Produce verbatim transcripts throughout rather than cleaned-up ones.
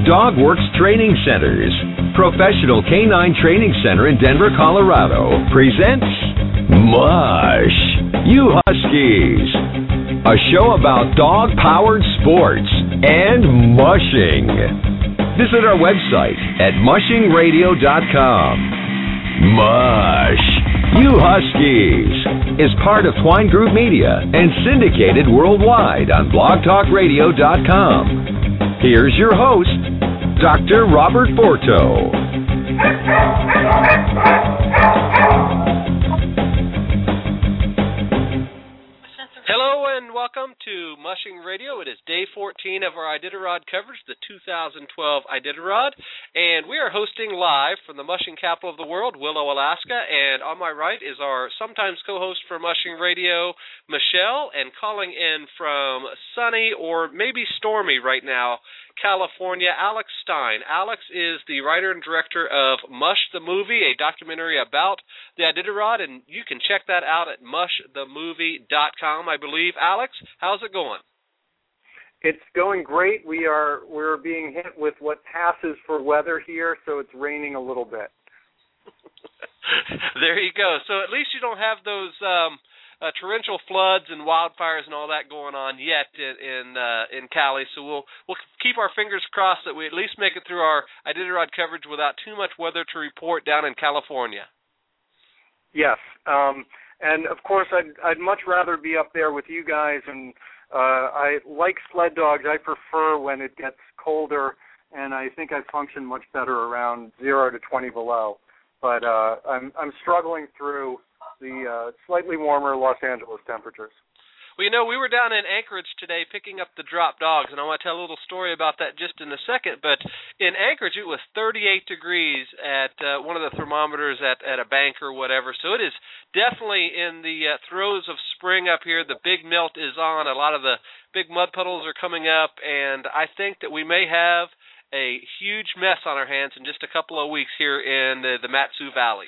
DogWorks Training Centers. Professional Canine Training Center in Denver, Colorado presents Mush, You Huskies, a show about dog-powered sports and mushing. Visit our website at mushing radio dot com. Mush, You Huskies is part of Twine Group Media and syndicated worldwide on blog talk radio dot com. Here's your host, Doctor Robert Borto. Hello and welcome to Mushing Radio. It is day fourteen of our Iditarod coverage, the two thousand twelve Iditarod, and we are hosting live from the mushing capital of the world, Willow, Alaska, and on my right is our sometimes co-host for Mushing Radio, Michelle, and calling in from sunny or maybe stormy right now, California, Alex Stein. Alex is the writer and director of Mush the Movie, a documentary about the Iditarod, and you can check that out at mush the movie dot com, I believe. Alex, how's it going? It's going great. We are we're being hit with what passes for weather here, so it's raining a little bit. There you go. So at least you don't have those um, Uh, torrential floods and wildfires and all that going on yet in in, uh, in Cali, so we'll we'll keep our fingers crossed that we at least make it through our Iditarod coverage without too much weather to report down in California. Yes, um, and of course I'd I'd much rather be up there with you guys, and uh, I like sled dogs. I prefer when it gets colder, and I think I function much better around zero to twenty below. But uh, I'm I'm struggling through the uh, slightly warmer Los Angeles temperatures. Well, you know, we were down in Anchorage today picking up the drop dogs, and I want to tell a little story about that just in a second. But in Anchorage, it was thirty-eight degrees at uh, one of the thermometers at, at a bank or whatever. So it is definitely in the uh, throes of spring up here. The big melt is on. A lot of the big mud puddles are coming up, and I think that we may have a huge mess on our hands in just a couple of weeks here in the, the Mat-Su Valley.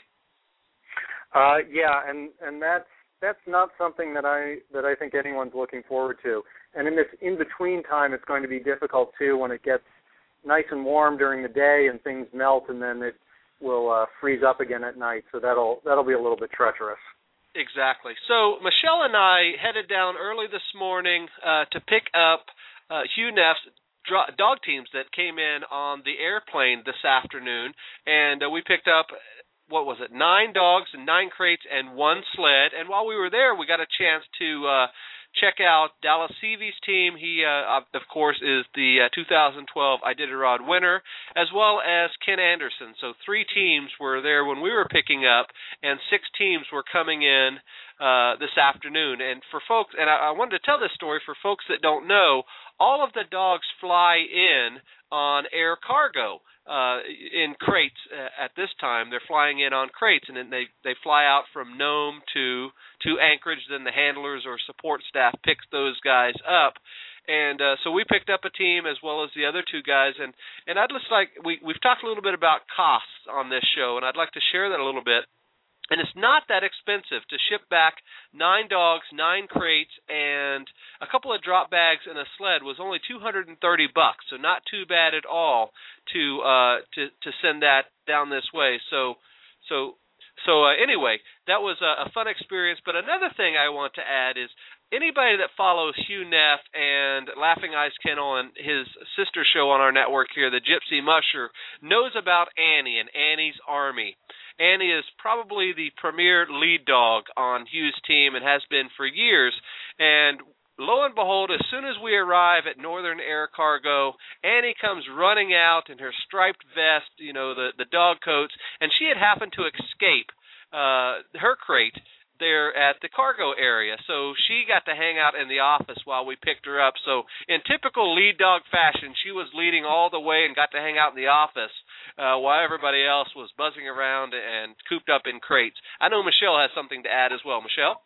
Uh, yeah, and, and that's that's not something that I that I think anyone's looking forward to. And in this in-between time, it's going to be difficult too when it gets nice and warm during the day and things melt, and then it will uh, freeze up again at night. So that'll that'll be a little bit treacherous. Exactly. So Michelle and I headed down early this morning uh, to pick up uh, Hugh Neff's dog teams that came in on the airplane this afternoon, and uh, we picked up, what was it, nine dogs and nine crates and one sled. And while we were there, we got a chance to uh, check out Dallas Seavey's team. He, uh, of course, is the uh, two thousand twelve Iditarod winner, as well as Ken Anderson. So three teams were there when we were picking up, and six teams were coming in uh, this afternoon. And for folks, and I, I wanted to tell this story for folks that don't know, all of the dogs fly in on air cargo. Uh, in crates uh, at this time. They're flying in on crates, and then they, they fly out from Nome to to Anchorage. Then the handlers or support staff picks those guys up. And uh, so we picked up a team as well as the other two guys. And, and I'd just like, we, we've talked a little bit about costs on this show, and I'd like to share that a little bit. And it's not that expensive to ship back nine dogs, nine crates, and a couple of drop bags and a sled was only two hundred thirty bucks. So not too bad at all to uh, to to send that down this way. So so so uh, anyway, that was a, a fun experience. But another thing I want to add is anybody that follows Hugh Neff and Laughing Eyes Kennel and his sister show on our network here, the Gypsy Musher, knows about Annie and Annie's Army. Annie is probably the premier lead dog on Hugh's team and has been for years. And lo and behold, as soon as we arrive at Northern Air Cargo, Annie comes running out in her striped vest, you know, the, the dog coats, and she had happened to escape uh, her crate there at the cargo area. So she got to hang out in the office while we picked her up. So in typical lead dog fashion, she was leading all the way and got to hang out in the office uh, while everybody else was buzzing around and cooped up in crates. I know Michelle has something to add as well. Michelle?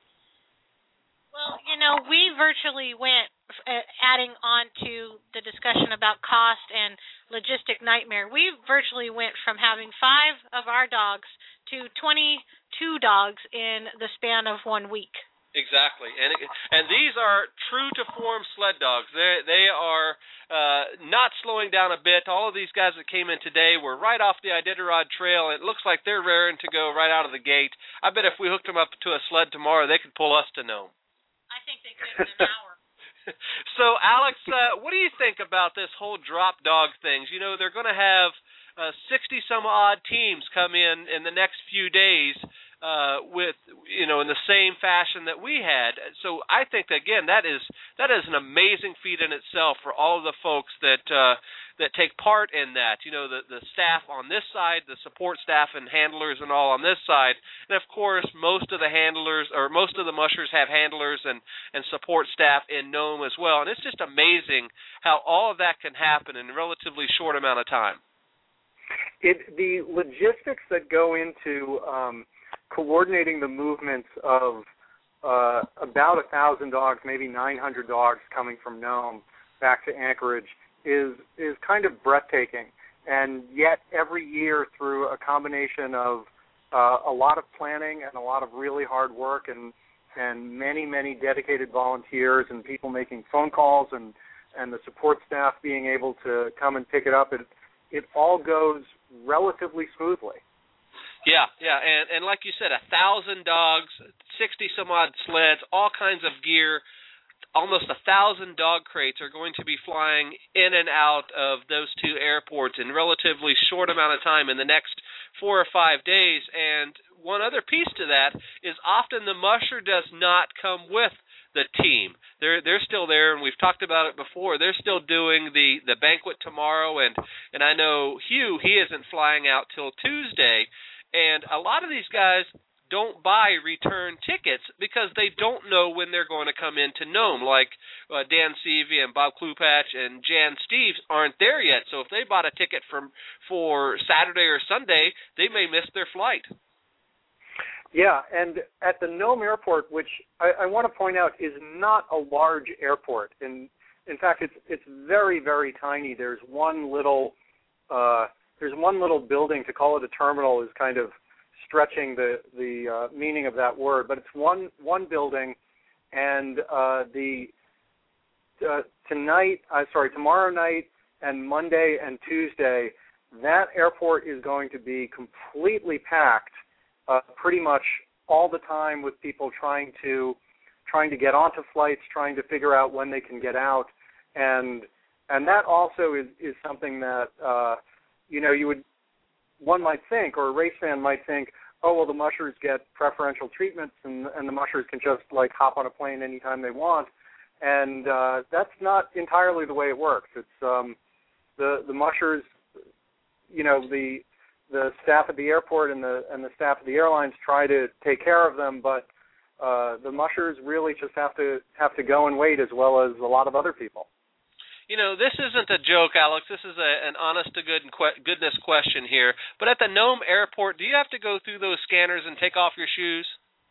Well, you know, we virtually went, uh, adding on to the discussion about cost and logistic nightmare, we virtually went from having five of our dogs to twenty-two dogs in the span of one week. Exactly, and and these are true to form sled dogs. They they are uh, not slowing down a bit. All of these guys that came in today were right off the Iditarod Trail. It looks like they're raring to go right out of the gate. I bet if we hooked them up to a sled tomorrow, they could pull us to Nome. I think they could in an hour. So, Alex, uh, what do you think about this whole drop dog things? You know, they're going to have uh, sixty-some-odd teams come in in the next few days uh, with, you know, in the same fashion that we had. So I think, again, that is that is an amazing feat in itself for all of the folks that uh, that take part in that. You know, the, the staff on this side, the support staff and handlers and all on this side. And, of course, most of the handlers or most of the mushers have handlers and, and support staff in Nome as well. And it's just amazing how all of that can happen in a relatively short amount of time. It, the logistics that go into um, coordinating the movements of uh, about a thousand dogs, maybe nine hundred dogs coming from Nome back to Anchorage is is kind of breathtaking. And yet every year through a combination of uh, a lot of planning and a lot of really hard work and and many, many dedicated volunteers and people making phone calls and, and the support staff being able to come and pick it up, it, it all goes relatively smoothly. Yeah, yeah, and, and like you said, a thousand dogs, sixty-some-odd sleds, all kinds of gear, almost a thousand dog crates are going to be flying in and out of those two airports in relatively short amount of time in the next four or five days. And one other piece to that is often the musher does not come with the team. They're they're still there, and we've talked about it before. They're still doing the, the banquet tomorrow, and, and I know Hugh, he isn't flying out till Tuesday. And a lot of these guys don't buy return tickets because they don't know when they're going to come into Nome. Like uh, Dan Seavey and Bob Klupach and Jan Steves aren't there yet. So if they bought a ticket from for Saturday or Sunday, they may miss their flight. Yeah, and at the Nome Airport, which I, I want to point out is not a large airport. In in fact, it's it's very very tiny. There's one little uh, there's one little building. To call it a terminal is kind of stretching the the uh, meaning of that word, but it's one one building, and uh, the uh, tonight, uh, sorry, tomorrow night and Monday and Tuesday, that airport is going to be completely packed. Uh, pretty much all the time with people trying to trying to get onto flights, trying to figure out when they can get out, and and that also is, is something that uh, you know you would one might think, or a race fan might think, oh well, the mushers get preferential treatments, and and the mushers can just like hop on a plane anytime they want, and uh, that's not entirely the way it works. It's um, the the mushers, you know the the staff at the airport and the and the staff at the airlines try to take care of them, but uh, the mushers really just have to have to go and wait as well as a lot of other people. You know, this isn't a joke, Alex. This is a, an honest to good goodness question here. But at the Nome Airport, do you have to go through those scanners and take off your shoes?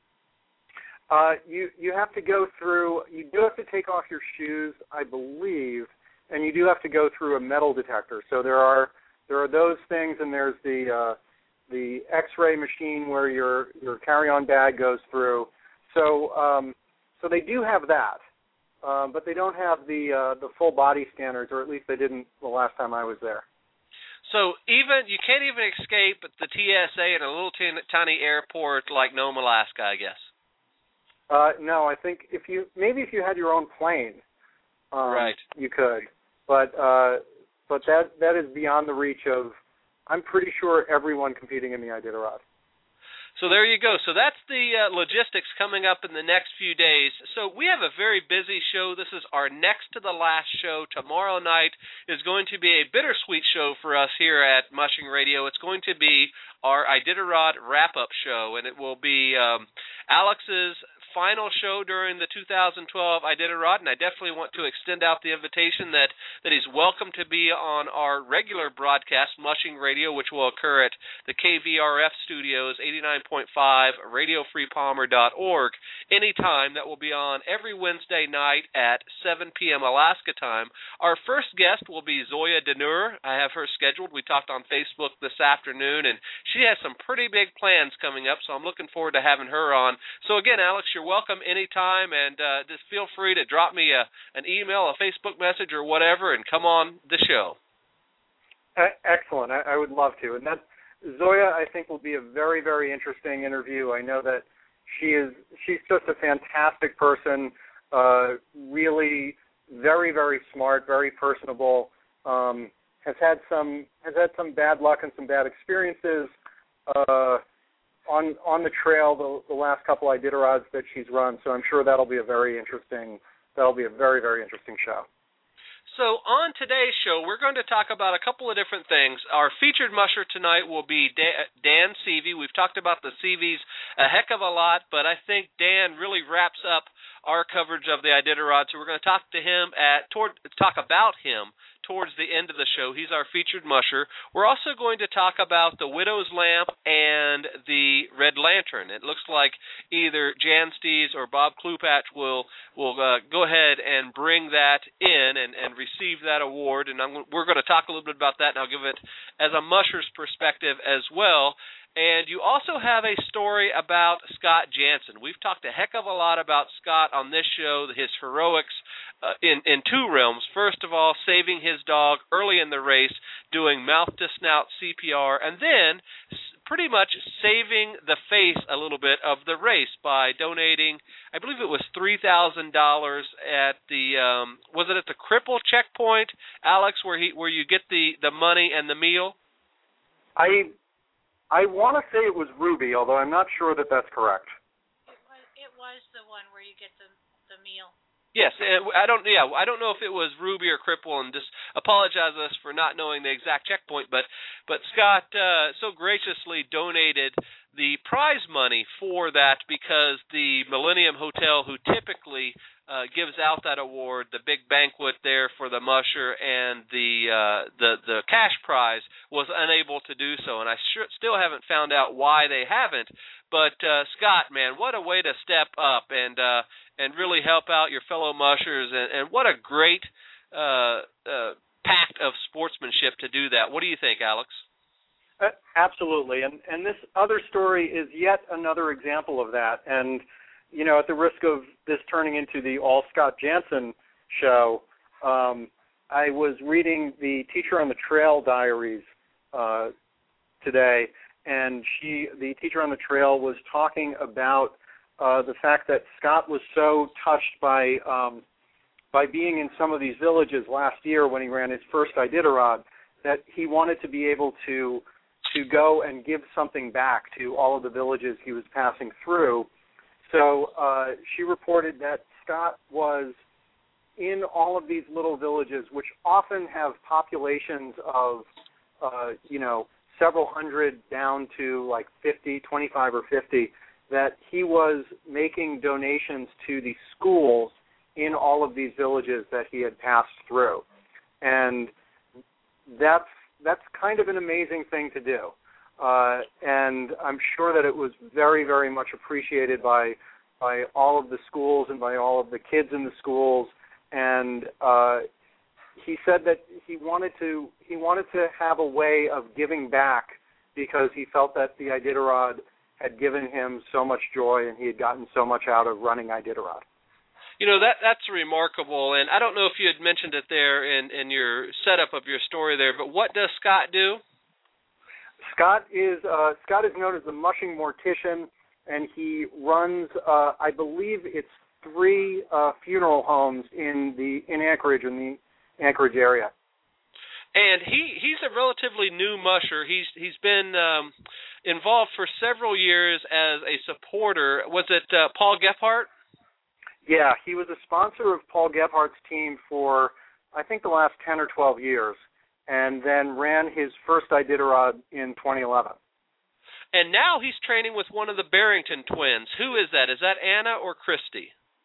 Uh, you you have to go through. You do have to take off your shoes, I believe, and you do have to go through a metal detector. So there are. There are those things, and there's the uh, the X-ray machine where your your carry-on bag goes through. So um, so they do have that, um, but they don't have the uh, the full body scanners, or at least they didn't the last time I was there. So even you can't even escape the T S A in a little t- tiny airport like Nome, Alaska, I guess. Uh, no, I think if you maybe if you had your own plane, um, right, you could, but. Uh, But that, that is beyond the reach of, I'm pretty sure, everyone competing in the Iditarod. So there you go. So that's the uh, logistics coming up in the next few days. So we have a very busy show. This is our next to the last show. Tomorrow night is going to be a bittersweet show for us here at Mushing Radio. It's going to be our Iditarod wrap-up show, and it will be um, Alex's final show during the two thousand twelve Iditarod, and I definitely want to extend out the invitation that, that he's welcome to be on our regular broadcast, Mushing Radio, which will occur at the K V R F studios, eighty-nine point five, radio free palmer dot org, anytime. That will be on every Wednesday night at seven p.m. Alaska time. Our first guest will be Zoya Denur. I have her scheduled. We talked on Facebook this afternoon, and she has some pretty big plans coming up, so I'm looking forward to having her on. So again, Alex, you're you're welcome anytime, and uh, just feel free to drop me a, an email, a Facebook message, or whatever, and come on the show. Excellent. I, I would love to. And that Zoya, I think, will be a very, very interesting interview. I know that she is she's just a fantastic person, uh, really very, very smart, very personable. Um, has had some has had some bad luck and some bad experiences uh, on on the trail the, the last couple Iditarods that she's run. So I'm sure that'll be a very interesting that'll be a very, very interesting show. So on today's show, we're going to talk about a couple of different things. Our featured musher tonight will be Dan Seavey. We've talked about the Seaveys a heck of a lot, but I think Dan really wraps up our coverage of the Iditarod. So we're going to talk to him at toward talk about him towards the end of the show. He's our featured musher. We're also going to talk about the Widow's Lamp and the Red Lantern. It looks like either Jan Stees or Bob Klupatch will will uh, go ahead and bring that in and, and receive that award. And I'm, we're going to talk a little bit about that, and I'll give it as a musher's perspective as well. And you also have a story about Scott Jansen. We've talked a heck of a lot about Scott on this show, his heroics uh, in, in two realms. First of all, saving his dog early in the race, doing mouth-to-snout C P R, and then pretty much saving the face a little bit of the race by donating, I believe it was three thousand dollars at the, um, was it at the Cripple checkpoint, Alex, where he where you get the, the money and the meal? I... I want to say it was Ruby, although I'm not sure that that's correct. It was, it was the one where you get the the meal. Yes, I don't. Yeah, I don't know if it was Ruby or Cripple, and just apologize us for not knowing the exact checkpoint. But but Scott uh, so graciously donated the prize money for that because the Millennium Hotel, who typically uh, gives out that award, the big banquet there for the musher and the uh, the the cash prize, was unable to do so, and I sure, still haven't found out why they haven't. But uh, Scott, man, what a way to step up and uh, and really help out your fellow mushers, and, and what a great uh, uh, pact of sportsmanship to do that. What do you think, Alex? Uh, absolutely, and and this other story is yet another example of that. And you know, at the risk of this turning into the All Scott Jansen show, um, I was reading the Teacher on the Trail diaries uh, today, and she, the Teacher on the Trail, was talking about uh, the fact that Scott was so touched by um, by being in some of these villages last year when he ran his first Iditarod, that he wanted to be able to to go and give something back to all of the villages he was passing through. So uh, she reported that Scott was in all of these little villages, which often have populations of, uh, you know, several hundred down to like fifty, twenty-five or fifty, that he was making donations to the schools in all of these villages that he had passed through. And that's that's kind of an amazing thing to do. Uh, and I'm sure that it was very, very much appreciated by by all of the schools and by all of the kids in the schools. And uh, he said that he wanted to he wanted to have a way of giving back because he felt that the Iditarod had given him so much joy and he had gotten so much out of running Iditarod. You know, that that's remarkable, and I don't know if you had mentioned it there in, in your setup of your story there, but what does Scott do? Scott is uh, Scott is known as the mushing mortician, and he runs, uh, I believe it's three uh, funeral homes in the in Anchorage, in the Anchorage area. And he, he's a relatively new musher. He's he's been um, involved for several years as a supporter. Was it uh, Paul Gephardt? Yeah, he was a sponsor of Paul Gephardt's team for, I think, the last ten or twelve years, and then ran his first Iditarod in twenty eleven. And now he's training with one of the Barrington twins. Who is that? Is that Anna or Christy?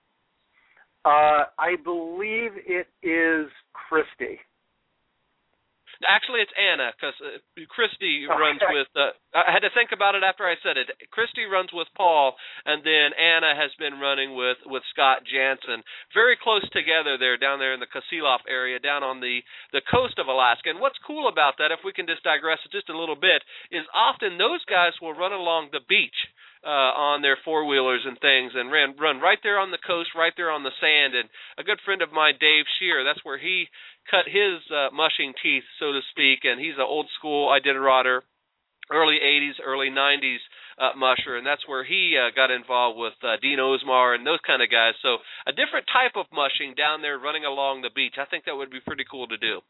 Uh, I believe it is Christy. Actually, it's Anna, because uh, Christy Okay. runs with, uh, I had to think about it after I said it. Christy runs with Paul, and then Anna has been running with, with Scott Jansen. Very close together there, down there in the Kasilof area, down on the, the coast of Alaska. And what's cool about that, if we can just digress just a little bit, is often those guys will run along the beach uh, on their four-wheelers and things and ran run right there on the coast, right there on the sand. And a good friend of mine, Dave Shear, that's where he cut his uh, mushing teeth, so to speak, and he's an old-school Iditarodder, early eighties, early nineties uh, musher, and that's where he uh, got involved with uh, Dean Osmar and those kind of guys. So a different type of mushing down there running along the beach. I think that would be pretty cool to do.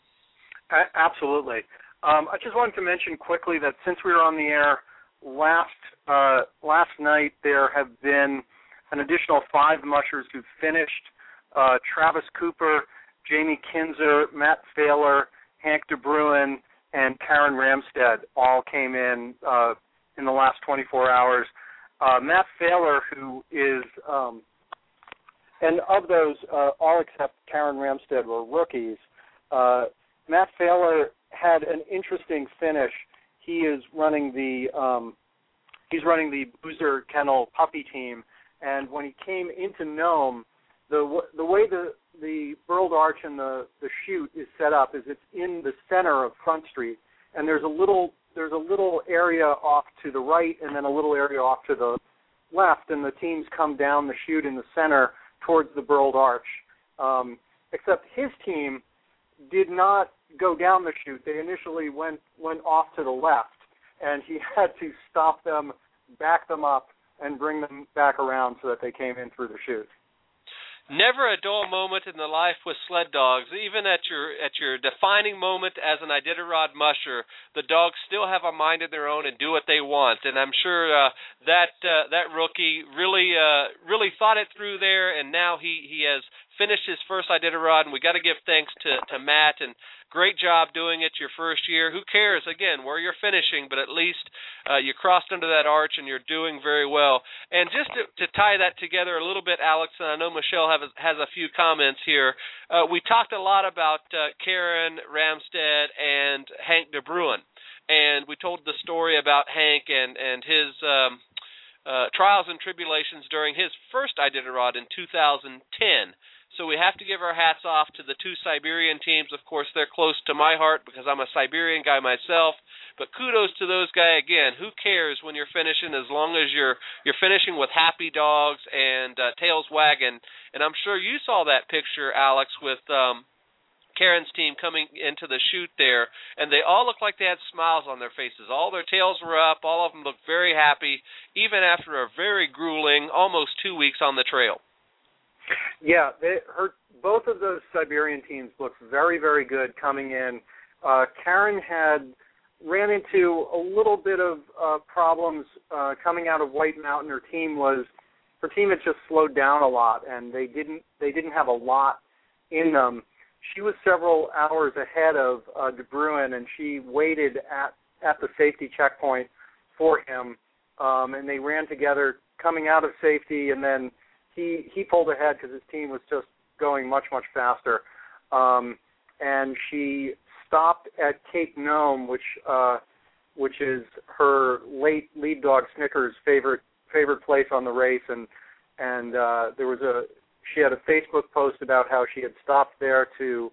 A- absolutely. Um, I just wanted to mention quickly that since we were on the air last uh, last night, there have been an additional five mushers who've finished. Uh, Travis Cooper, Jamie Kinzer, Matt Thaler, Hank DeBruin, and Karen Ramstead all came in uh, in the last twenty-four hours. Uh, Matt Thaler, who is, um, and of those, uh, all except Karen Ramstead were rookies. Uh, Matt Thaler had an interesting finish. He is running the um, he's running the Boozer Kennel puppy team, and when he came into Nome, the the way the the Burled Arch and the, the chute is set up is it's in the center of Front Street, and there's a little there's a little area off to the right and then a little area off to the left, and the teams come down the chute in the center towards the Burled Arch. Um, except his team did not go down the chute. They initially went went off to the left, and he had to stop them, back them up, and bring them back around so that they came in through the chute. Never a dull moment in the life with sled dogs. Even at your at your defining moment as an Iditarod musher, the dogs still have a mind of their own and do what they want. And I'm sure uh, that uh, that rookie really uh, really thought it through there, and now he, he has finished his first Iditarod, and we got to give thanks to, to Matt, and great job doing it your first year. Who cares, again, where you're finishing, but at least uh, you crossed under that arch and you're doing very well. And just to, to tie that together a little bit, Alex, and I know Michelle have, has a few comments here, uh, we talked a lot about uh, Karen Ramstead and Hank DeBruin, and we told the story about Hank and, and his um, uh, trials and tribulations during his first Iditarod in two thousand ten. So we have to give our hats off to the two Siberian teams. Of course, they're close to my heart because I'm a Siberian guy myself. But kudos to those guys again. Who cares when you're finishing as long as you're you're finishing with happy dogs and uh, tails wagging. And I'm sure you saw that picture, Alex, with um, Karen's team coming into the chute there, and they all looked like they had smiles on their faces. All their tails were up. All of them looked very happy, even after a very grueling almost two weeks on the trail. Yeah, they, her, both of those Siberian teams looked very, very good coming in. Uh, Karen had ran into a little bit of uh, problems uh, coming out of White Mountain. Her team was her team had just slowed down a lot, and they didn't they didn't have a lot in them. She was several hours ahead of uh, DeBruin, and she waited at at the safety checkpoint for him, um, and they ran together coming out of safety, and then. He he pulled ahead because his team was just going much, much faster. Um, and she stopped at Cape Nome, which uh, which is her late lead dog Snicker's favorite favorite place on the race. And and uh, there was a she had a Facebook post about how she had stopped there to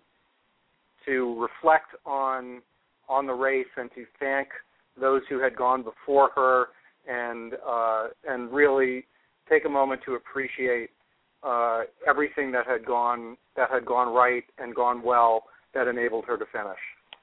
to reflect on on the race and to thank those who had gone before her and uh, and really. Take a moment to appreciate uh, everything that had gone that had gone right and gone well that enabled her to finish.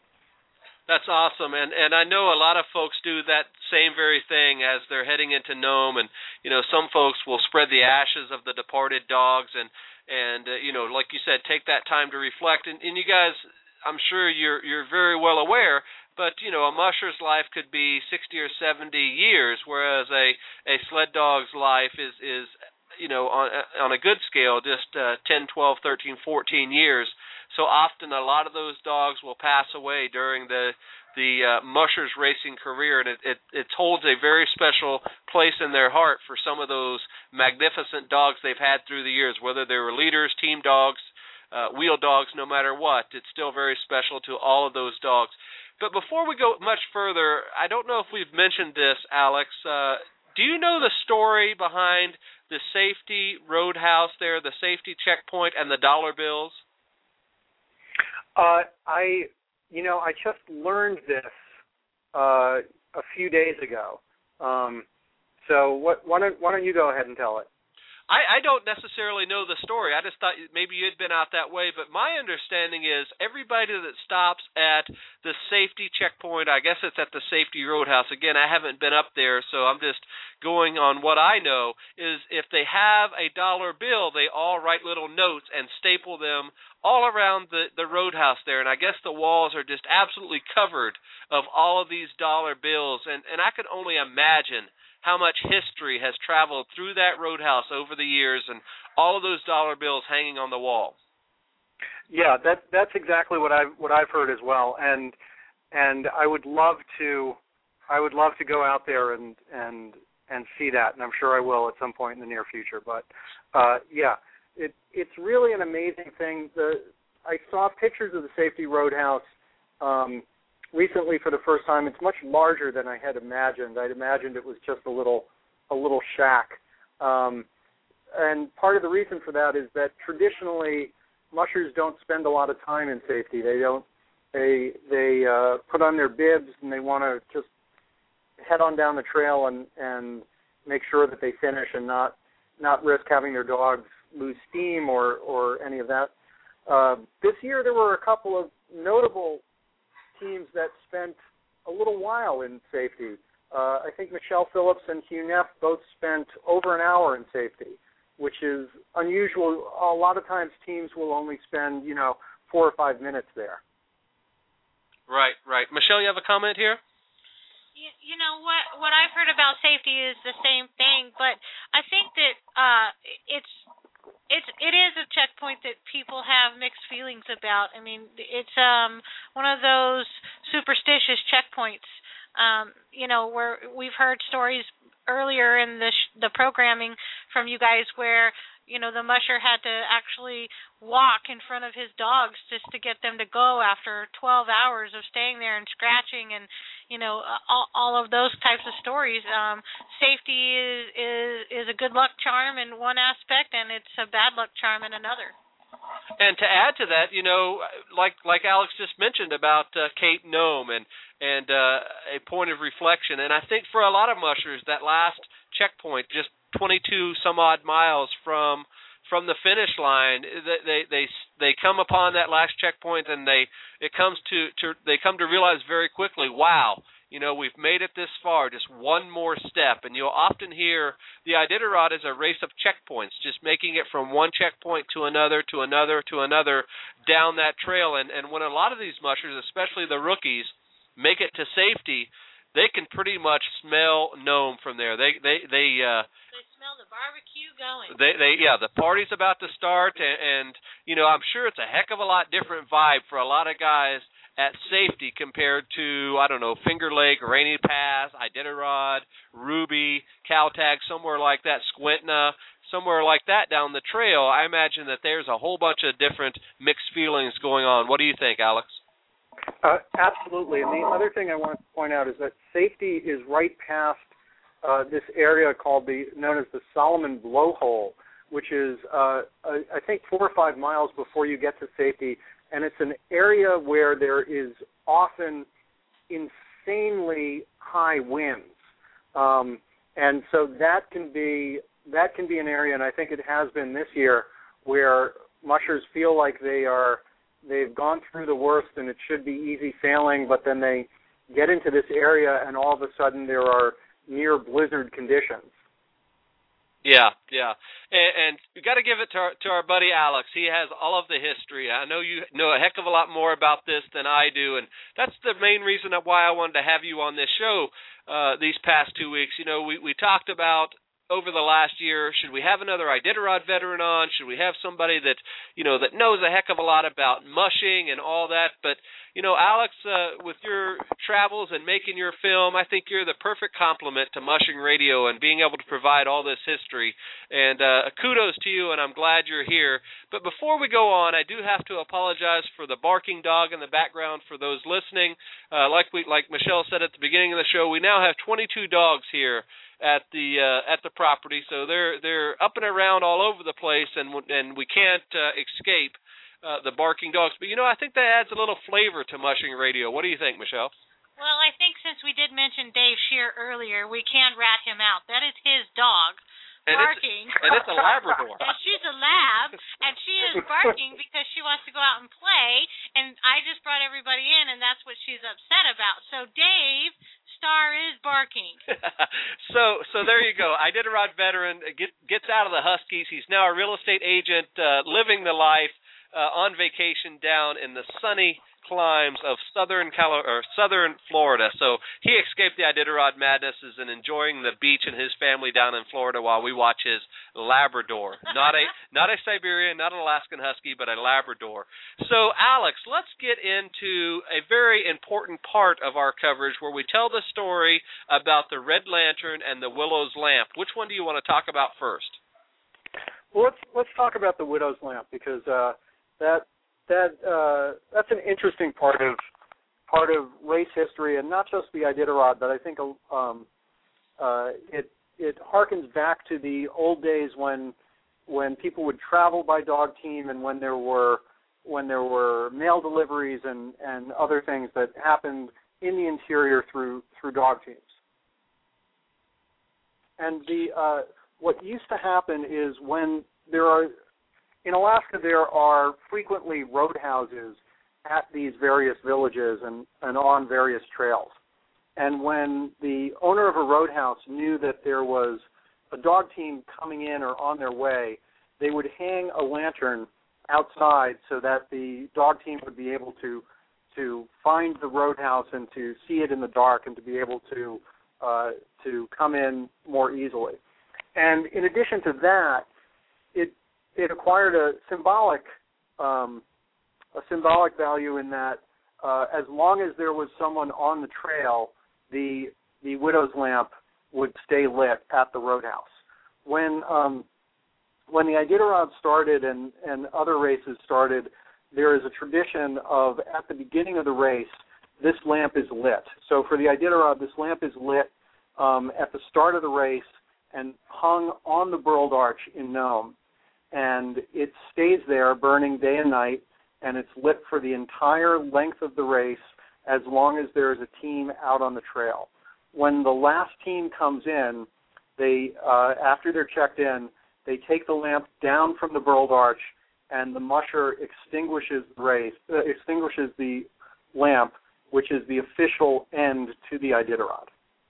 That's awesome, and and I know a lot of folks do that same very thing as they're heading into Nome, and you know some folks will spread the ashes of the departed dogs, and and uh, you know like you said, take that time to reflect, and, and you guys, I'm sure you're you're very well aware. But, you know, a musher's life could be sixty or seventy years, whereas a, a sled dog's life is, is you know, on, on a good scale, just uh, ten, twelve, thirteen, fourteen years. So often a lot of those dogs will pass away during the the uh, musher's racing career, and it, it, it holds a very special place in their heart for some of those magnificent dogs they've had through the years, whether they were leaders, team dogs, uh, wheel dogs, no matter what. It's still very special to all of those dogs. But before we go much further, I don't know if we've mentioned this, Alex. Uh, do you know the story behind the safety roadhouse there, the safety checkpoint, and the dollar bills? Uh, I, you know, I just learned this uh, a few days ago. Um, So what, why don't why don't you go ahead and tell it? I, I don't necessarily know the story. I just thought maybe you'd been out that way. But my understanding is everybody that stops at the safety checkpoint, I guess it's at the Safety Roadhouse. Again, I haven't been up there, so I'm just going on what I know, is if they have a dollar bill, they all write little notes and staple them all around the, the roadhouse there. And I guess the walls are just absolutely covered of all of these dollar bills. And, and I could only imagine how much history has traveled through that roadhouse over the years, and all of those dollar bills hanging on the wall. Yeah, that that's exactly what I've what I've heard as well, and and I would love to I would love to go out there and and and see that, and I'm sure I will at some point in the near future. But uh, yeah, it it's really an amazing thing. The I saw pictures of the Safety Roadhouse Um, recently for the first time. It's much larger than I had imagined. I'd imagined it was just a little a little shack. Um, and part of the reason for that is that traditionally mushers don't spend a lot of time in safety. They don't. They they uh, put on their bibs and they want to just head on down the trail and, and make sure that they finish and not not risk having their dogs lose steam or, or any of that. Uh, this year there were a couple of notable teams that spent a little while in safety. Uh, I think Michelle Phillips and Hugh Neff both spent over an hour in safety, which is unusual. A lot of times teams will only spend, you know, four or five minutes there. Right, right. Michelle, you have a comment here? You, you know, what what I've heard about safety is the same thing, but I think that uh, it's It's it is a checkpoint that people have mixed feelings about. I mean, it's um one of those superstitious checkpoints. Um, you know, where we've heard stories earlier in the sh- the programming from you guys where you know the musher had to actually walk in front of his dogs just to get them to go after twelve hours of staying there and scratching and you know all, all of those types of stories. Um, safety is, is is a good luck charm in one aspect, and it's a bad luck charm in another. And to add to that, you know, like like Alex just mentioned about uh, Cape Nome and and uh, a point of reflection, and I think for a lot of mushers that last checkpoint, just twenty-two some odd miles from from the finish line, they they they come upon that last checkpoint, and they it comes to, to they come to realize very quickly, wow, you know, we've made it this far, just one more step. And you'll often hear the Iditarod is a race of checkpoints, just making it from one checkpoint to another, to another, to another down that trail. And and when a lot of these mushers, especially the rookies, make it to safety, they can pretty much smell Nome from there. They they they uh, they smell the barbecue going. They they yeah, the party's about to start, and, and you know I'm sure it's a heck of a lot different vibe for a lot of guys at safety compared to I don't know Finger Lake, Rainy Pass, Iditarod, Ruby, Caltag, somewhere like that, Squintna, somewhere like that down the trail. I imagine that there's a whole bunch of different mixed feelings going on. What do you think, Alex? Uh, absolutely. And the other thing I want to point out is that safety is right past uh, this area called the known as the Solomon Blowhole, which is uh, I think four or five miles before you get to safety, and it's an area where there is often insanely high winds, um, and so that can be that can be an area, and I think it has been this year, where mushers feel like they are. They've gone through the worst and it should be easy sailing, but then they get into this area and all of a sudden there are near blizzard conditions. Yeah, yeah. And, and we got to give it to our, to our buddy Alex. He has all of the history. I know you know a heck of a lot more about this than I do, and that's the main reason why I wanted to have you on this show uh, these past two weeks. You know, we, we talked about over the last year, should we have another Iditarod veteran on? Should we have somebody that, you know, that knows a heck of a lot about mushing and all that? But, you know, Alex, uh, with your travels and making your film, I think you're the perfect complement to Mushing Radio and being able to provide all this history. And uh, kudos to you, and I'm glad you're here. But before we go on, I do have to apologize for the barking dog in the background for those listening. Uh, like we, like Michelle said at the beginning of the show, we now have twenty-two dogs here at the uh, at the property, so they're they're up and around all over the place, and and we can't uh, escape uh, the barking dogs. But you know, I think that adds a little flavor to Mushing Radio. What do you think, Michelle? Well, I think since we did mention Dave Shear earlier, we can rat him out. That is his dog. And barking. It's, and it's a Labrador. And she's a lab, and she is barking because she wants to go out and play, and I just brought everybody in, and that's what she's upset about. So Dave Starr is barking. so so there you go. Iditarod veteran get, gets out of the Huskies. He's now a real estate agent, uh, living the life uh, on vacation down in the sunny climes of southern Cali- or southern Florida. So he escaped the Iditarod madnesses and enjoying the beach and his family down in Florida while we watch his Labrador. Not a not a Siberian, not an Alaskan Husky, but a Labrador. So Alex, let's get into a very important part of our coverage where we tell the story about the Red Lantern and the Willow's Lamp. Which one do you want to talk about first? Well, let's let's talk about the Widow's Lamp because uh, that That uh, that's an interesting part of part of race history, and not just the Iditarod, but I think um, uh, it it harkens back to the old days when when people would travel by dog team, and when there were when there were mail deliveries and, and other things that happened in the interior through through dog teams. And the uh, what used to happen is when there are In Alaska, there are frequently roadhouses at these various villages and, and on various trails. And when the owner of a roadhouse knew that there was a dog team coming in or on their way, they would hang a lantern outside so that the dog team would be able to to find the roadhouse and to see it in the dark and to be able to uh, to come in more easily. And in addition to that, it It acquired a symbolic, um, a symbolic value in that uh, as long as there was someone on the trail, the the widow's lamp would stay lit at the roadhouse. When um, when the Iditarod started and, and other races started, there is a tradition of at the beginning of the race, this lamp is lit. So for the Iditarod, this lamp is lit um, at the start of the race and hung on the Burled Arch in Nome. And it stays there burning day and night, and it's lit for the entire length of the race as long as there is a team out on the trail. When the last team comes in, they uh, after they're checked in, they take the lamp down from the Burled Arch, and the musher extinguishes the race, uh, extinguishes the lamp, which is the official end to the Iditarod.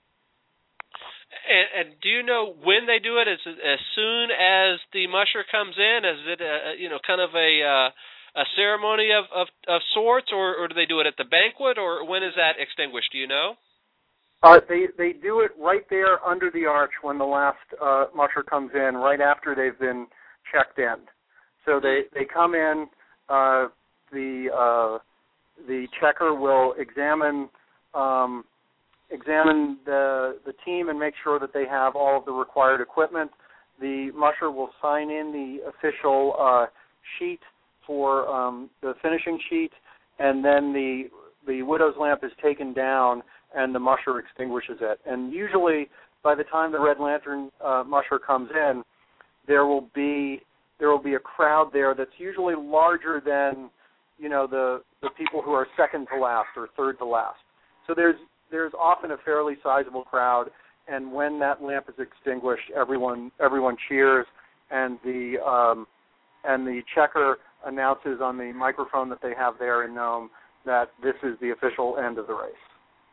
And, and do you know when they do it? Is it as soon as the musher comes in? Is it a, you know kind of a uh, a ceremony of, of, of sorts, or, or do they do it at the banquet, or when is that extinguished? Do you know? Uh, they they do it right there under the arch when the last uh, musher comes in, right after they've been checked in. So they, they come in. Uh, the uh, the checker will examine. Um, examine the, the team and make sure that they have all of the required equipment. The musher will sign in the official uh, sheet for um, the finishing sheet, and then the the widow's lamp is taken down and the musher extinguishes it. And usually by the time the Red Lantern uh, musher comes in, there will be there will be a crowd there that's usually larger than, you know, the, the people who are second to last or third to last. So there's There's often a fairly sizable crowd, and when that lamp is extinguished, everyone everyone cheers, and the um, and the checker announces on the microphone that they have there in Nome that this is the official end of the race.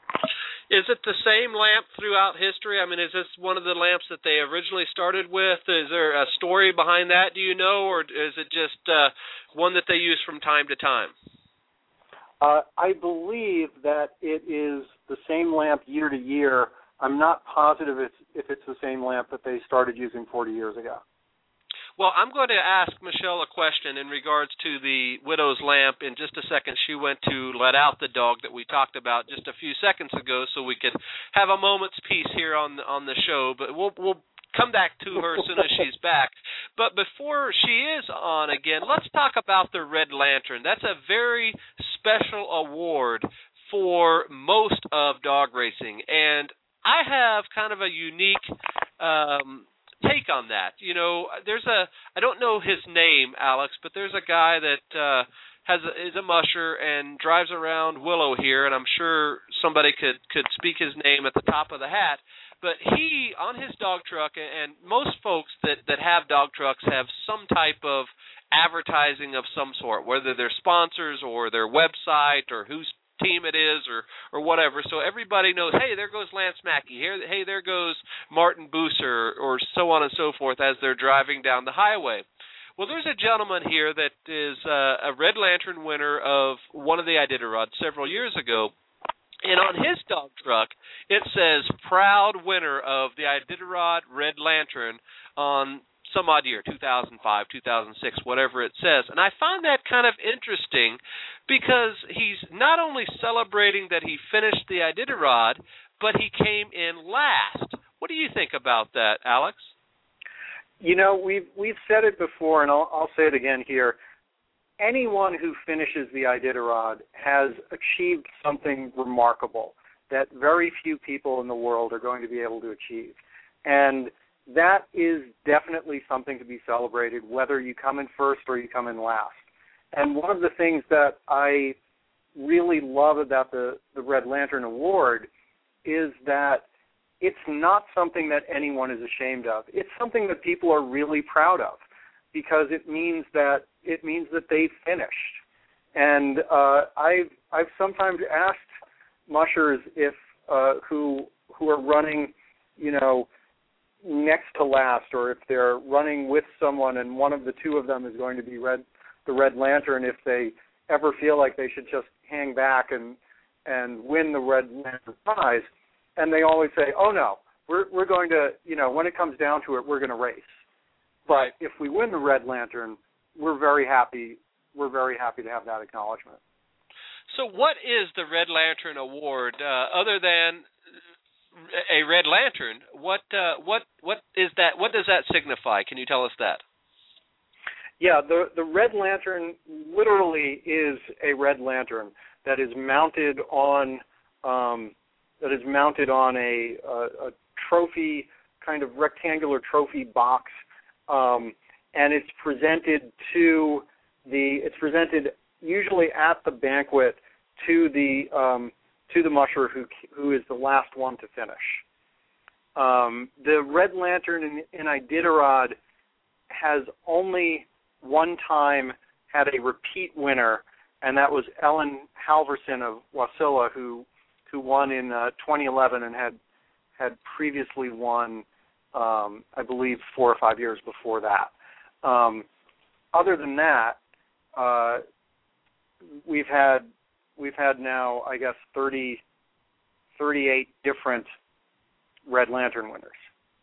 Is it the same lamp throughout history? I mean, is this one of the lamps that they originally started with? Is there a story behind that, do you know, or is it just uh, one that they use from time to time? Uh, I believe that it is the same lamp year to year. I'm not positive it's, if it's the same lamp that they started using forty years ago. Well, I'm going to ask Michelle a question in regards to the widow's lamp in just a second. She went to let out the dog that we talked about just a few seconds ago, so we could have a moment's peace here on the, on the show. But we'll we'll come back to her as soon as she's back. But before she is on again, let's talk about the Red Lantern. That's a very special award for most of dog racing, and I have kind of a unique um, take on that. You know, there's a, I don't know his name, Alex, but there's a guy that uh, has a, is a musher and drives around Willow here, and I'm sure somebody could could speak his name at the top of the hat. But he, on his dog truck, and most folks that, that have dog trucks have some type of advertising of some sort, whether they're sponsors or their website or whose team it is or, or whatever. So everybody knows, hey, there goes Lance Mackey. Here, hey, there goes Martin Bucer, or so on and so forth as they're driving down the highway. Well, there's a gentleman here that is uh, a Red Lantern winner of one of the Iditarods several years ago. And on his dog truck, it says proud winner of the Iditarod Red Lantern on some odd year, two thousand five, two thousand six, whatever it says. And I find that kind of interesting because he's not only celebrating that he finished the Iditarod, but he came in last. What do you think about that, Alex? You know, we've, we've said it before, and I'll, I'll say it again here. Anyone who finishes the Iditarod has achieved something remarkable that very few people in the world are going to be able to achieve. And that is definitely something to be celebrated, whether you come in first or you come in last. And one of the things that I really love about the, the Red Lantern Award is that it's not something that anyone is ashamed of. It's something that people are really proud of, because it means that it means that they finished. And uh, I've I've sometimes asked mushers if uh, who who are running, you know, next to last, or if they're running with someone and one of the two of them is going to be red the Red Lantern, if they ever feel like they should just hang back and and win the Red Lantern prize. And they always say, "Oh no, we're we're going to, you know, when it comes down to it, we're going to race." But if we win the Red Lantern, we're very happy. We're very happy to have that acknowledgement. So, what is the Red Lantern Award, uh, other than a Red Lantern? What uh, what what is that? What does that signify? Can you tell us that? Yeah, the the Red Lantern literally is a red lantern that is mounted on um, that is mounted on a, a, a trophy, kind of rectangular trophy box. Um, and it's presented to the it's presented usually at the banquet to the um, to the musher who who is the last one to finish. Um, the Red Lantern in, in Iditarod has only one time had a repeat winner, and that was Ellen Halverson of Wasilla, who who won in uh, twenty eleven and had had previously won, um, I believe, four or five years before that. Um, other than that, uh, we've had we've had now, I guess, thirty, thirty-eight different Red Lantern winners.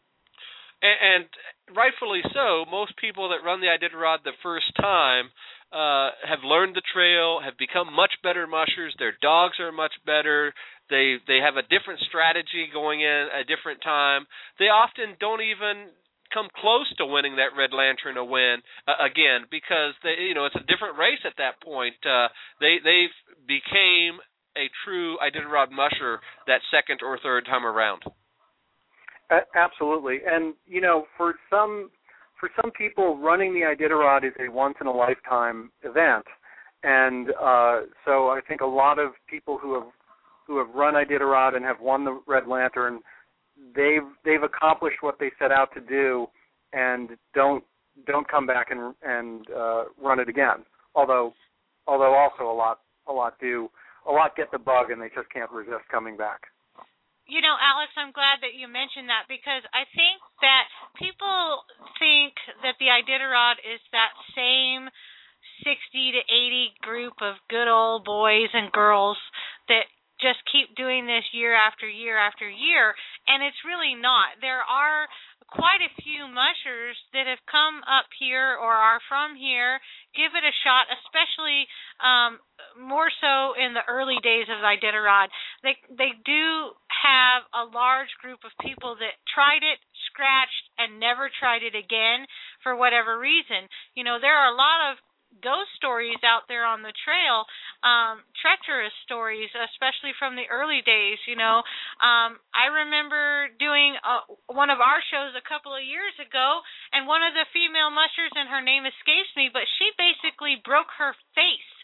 And, and rightfully so. Most people that run the Iditarod the first time uh, have learned the trail, have become much better mushers. Their dogs are much better. They they have a different strategy going in a different time. They often don't even come close to winning that Red Lantern a win uh, again, because they, you know, it's a different race at that point. Uh, they they became a true Iditarod musher that second or third time around. Uh, absolutely, and you know, for some for some people, running the Iditarod is a once in a lifetime event, and uh, so I think a lot of people who have who have run Iditarod and have won the Red Lantern, they've they've accomplished what they set out to do, and don't don't come back and and uh, run it again. Although although also a lot a lot do a lot get the bug, and they just can't resist coming back. You know, Alex, I'm glad that you mentioned that, because I think that people think that the Iditarod is that same sixty to eighty group of good old boys and girls that just keep doing this year after year after year, and it's really not. There are quite a few mushers that have come up here or are from here. Give it a shot, especially um, more so in the early days of Iditarod. They they do have a large group of people that tried it, scratched, and never tried it again for whatever reason. You know, there are a lot of ghost stories out there on the trail, um, treacherous stories, especially from the early days, you know. Um, I remember doing uh, one of our shows a couple of years ago, and one of the female mushers, and her name escapes me, but she basically broke her face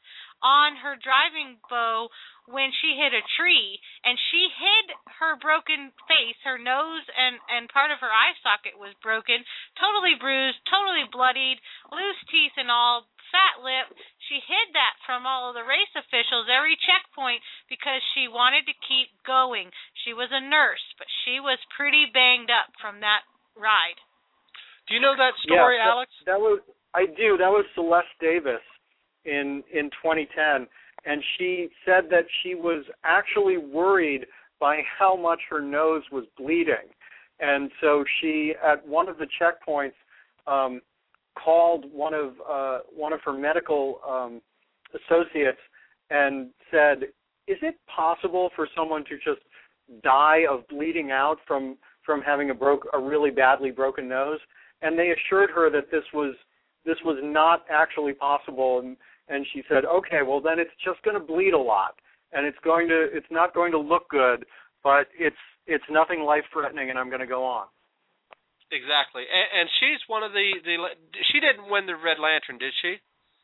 on her driving bow when she hit a tree, and she hid her broken face, her nose and, and part of her eye socket was broken, totally bruised, totally bloodied, loose teeth and all, fat lip. She hid that from all of the race officials, every checkpoint, because she wanted to keep going. She was a nurse, but she was pretty banged up from that ride. Do you know that story, yeah, that, Alex? That was I do. That was Celeste Davis in in twenty ten. And she said that she was actually worried by how much her nose was bleeding. And so she, at one of the checkpoints, um, called one of uh, one of her medical um, associates and said, is it possible for someone to just die of bleeding out from, from having a, broke, a really badly broken nose? And they assured her that this was this was not actually possible. And, And she said, okay, well, then it's just going to bleed a lot, and it's going to, it's not going to look good, but it's it's nothing life-threatening, and I'm going to go on. Exactly, and, and she's one of the, the, she didn't win the Red Lantern, did she?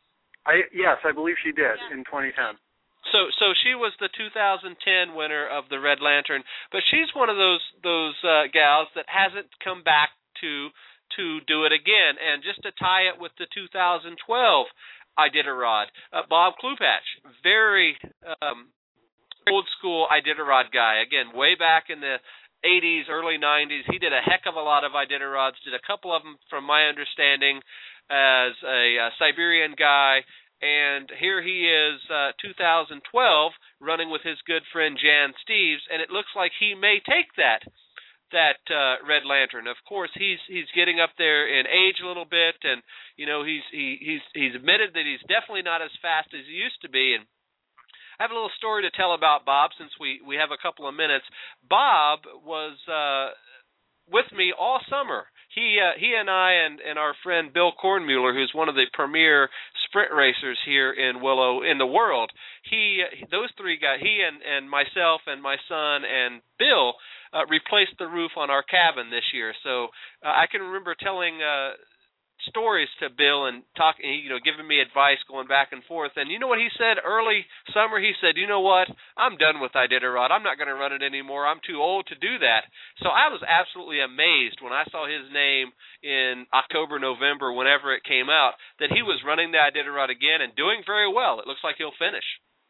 I Yes, I believe she did yeah. in twenty ten. So so she was the two thousand ten winner of the Red Lantern, but she's one of those those uh, gals that hasn't come back to to do it again. And just to tie it with the two thousand twelve Iditarod, uh, Bob Klupach, very um, old school Iditarod guy. Again, way back in the eighties, early nineties, he did a heck of a lot of Iditarods. Did a couple of them, from my understanding, as a, a Siberian guy. And here he is, uh, two thousand twelve, running with his good friend Jan Steeves, and it looks like he may take that. that uh, Red Lantern. Of course, he's he's getting up there in age a little bit, and you know he's he, he's he's admitted that he's definitely not as fast as he used to be. And I have a little story to tell about Bob, since we we have a couple of minutes. Bob was uh, with me all summer. He uh, he and I and, and our friend Bill Kornmuller, who's one of the premier sprint racers here in Willow in the world. He those three guys, he and, and myself and my son and Bill, uh, replaced the roof on our cabin this year. So uh, I can remember telling uh, stories to Bill and talking, you know, giving me advice, going back and forth. And you know what he said early summer? He said, you know what? I'm done with Iditarod. I'm not going to run it anymore. I'm too old to do that. So I was absolutely amazed when I saw his name in October, November, whenever it came out, that he was running the Iditarod again and doing very well. It looks like he'll finish.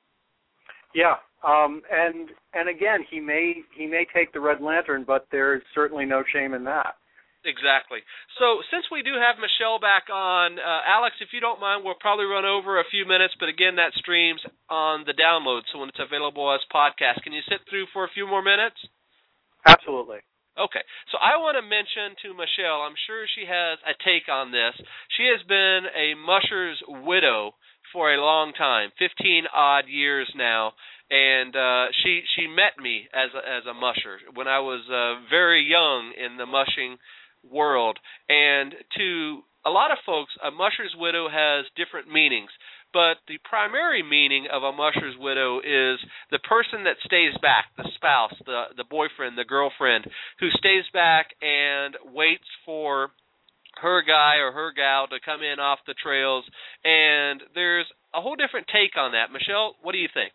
Yeah, um, and and again, he may he may take the Red Lantern, but there's certainly no shame in that. Exactly. So since we do have Michelle back on, uh, Alex, if you don't mind, we'll probably run over a few minutes, but again, that streams on the download, so when it's available as podcast. Can you sit through for a few more minutes? Absolutely. Okay. So I want to mention to Michelle, I'm sure she has a take on this. She has been a musher's widow for a long time, fifteen odd years now. And uh, she she met me as a, as a musher when I was uh, very young in the mushing world. And to a lot of folks, a musher's widow has different meanings. But the primary meaning of a musher's widow is the person that stays back, the spouse, the, the boyfriend, the girlfriend, who stays back and waits for her guy or her gal to come in off the trails. And there's a whole different take on that. Michelle, what do you think?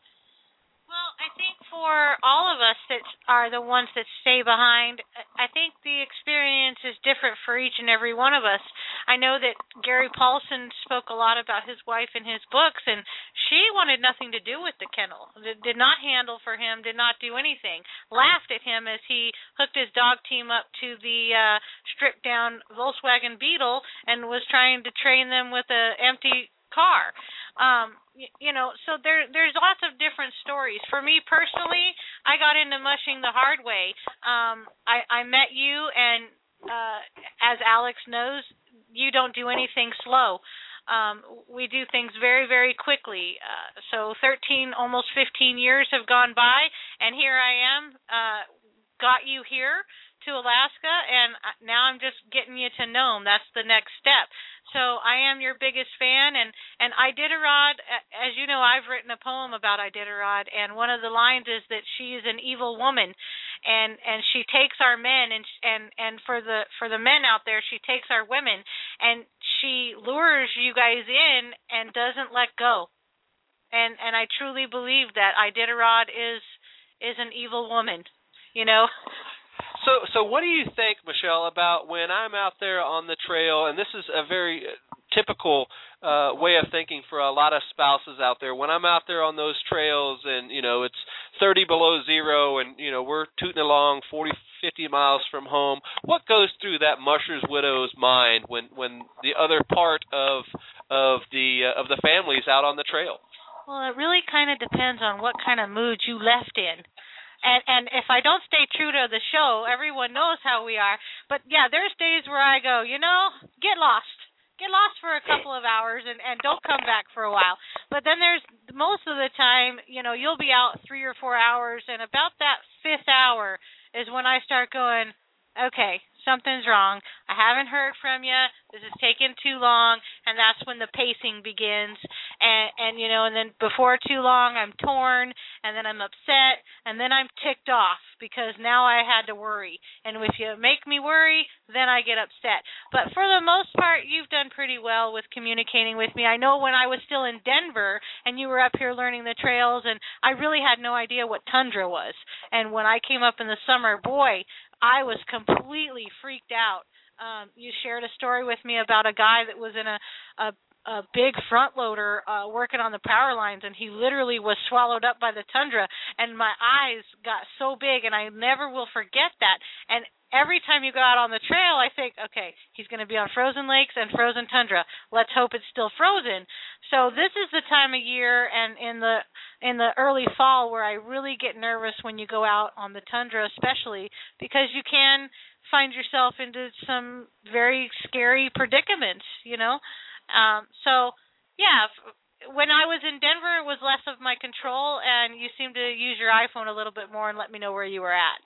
Well, I think for all of us that are the ones that stay behind, I think the experience is different for each and every one of us. I know that Gary Paulson spoke a lot about his wife in his books, and she wanted nothing to do with the kennel, did not handle for him, did not do anything, laughed at him as he hooked his dog team up to the uh, stripped-down Volkswagen Beetle and was trying to train them with an empty car. Um, you, you know, so there there's lots of different stories. For me personally, I got into mushing the hard way. Um, I, I met you, and uh, as Alex knows, you don't do anything slow. Um, we do things very, very quickly. Uh, so thirteen, almost fifteen years have gone by, and here I am, uh, got you here to Alaska, and now I'm just getting you to Nome. That's the next step. So I am your biggest fan, and, and Iditarod, as you know, I've written a poem about Iditarod, and one of the lines is that she is an evil woman, and, and she takes our men, and and and for the for the men out there, she takes our women, and she lures you guys in and doesn't let go. and and I truly believe that Iditarod is is an evil woman, you know. So, so what do you think, Michelle, about when I'm out there on the trail, and this is a very typical uh, way of thinking for a lot of spouses out there. When I'm out there on those trails and, you know, it's thirty below zero and, you know, we're tooting along forty, fifty miles from home, what goes through that musher's widow's mind when, when the other part of of the uh, of the family's out on the trail? Well, it really kind of depends on what kind of mood you left in. And and if I don't stay true to the show, everyone knows how we are. But, yeah, there's days where I go, you know, get lost. Get lost for a couple of hours and, and don't come back for a while. But then there's most of the time, you know, you'll be out three or four hours, and about that fifth hour is when I start going, okay, something's wrong. I haven't heard from you. This is taking too long, and that's when the pacing begins. And, and you know, and then before too long, I'm torn, and then I'm upset, and then I'm ticked off because now I had to worry. And if you make me worry, then I get upset. But for the most part, you've done pretty well with communicating with me. I know when I was still in Denver, and you were up here learning the trails, and I really had no idea what tundra was. And when I came up in the summer, boy, I was completely freaked out. Um, you shared a story with me about a guy that was in a, a, a big front loader uh, working on the power lines, and he literally was swallowed up by the tundra, and my eyes got so big, and I never will forget that. And every time you go out on the trail, I think, okay, he's going to be on frozen lakes and frozen tundra. Let's hope it's still frozen. So this is the time of year, and in the in the early fall, where I really get nervous when you go out on the tundra, especially because you can find yourself into some very scary predicaments, you know. Um, so, yeah, when I was in Denver, it was less of my control, and you seemed to use your iPhone a little bit more and let me know where you were at.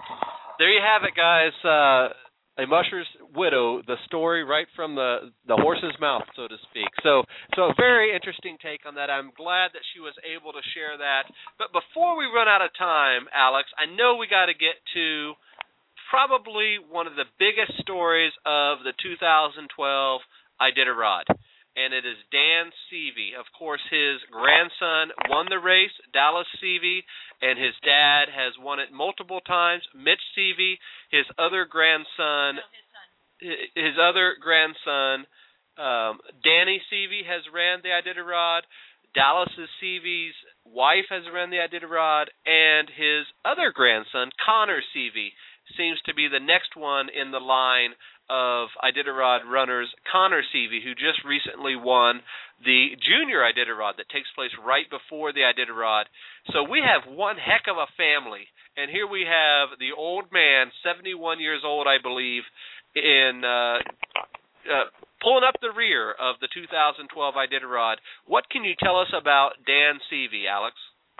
There you have it, guys. Uh, a musher's widow, the story right from the, the horse's mouth, so to speak. So, so a very interesting take on that. I'm glad that she was able to share that. But before we run out of time, Alex, I know we got to get to probably one of the biggest stories of the two thousand twelve Iditarod, and it is Dan Seavey. Of course, his grandson won the race, Dallas Seavey, and his dad has won it multiple times, Mitch Seavey. His other grandson, No, his son. his other grandson, um, Danny Seavey, has ran the Iditarod. Dallas Seavey's wife has ran the Iditarod, and his other grandson, Connor Seavey, seems to be the next one in the line of Iditarod runners, Connor Seavey, who just recently won the junior Iditarod that takes place right before the Iditarod. So we have one heck of a family, and here we have the old man, seventy-one years old, I believe, in uh, uh, pulling up the rear of the two thousand twelve Iditarod. What can you tell us about Dan Seavey, Alex?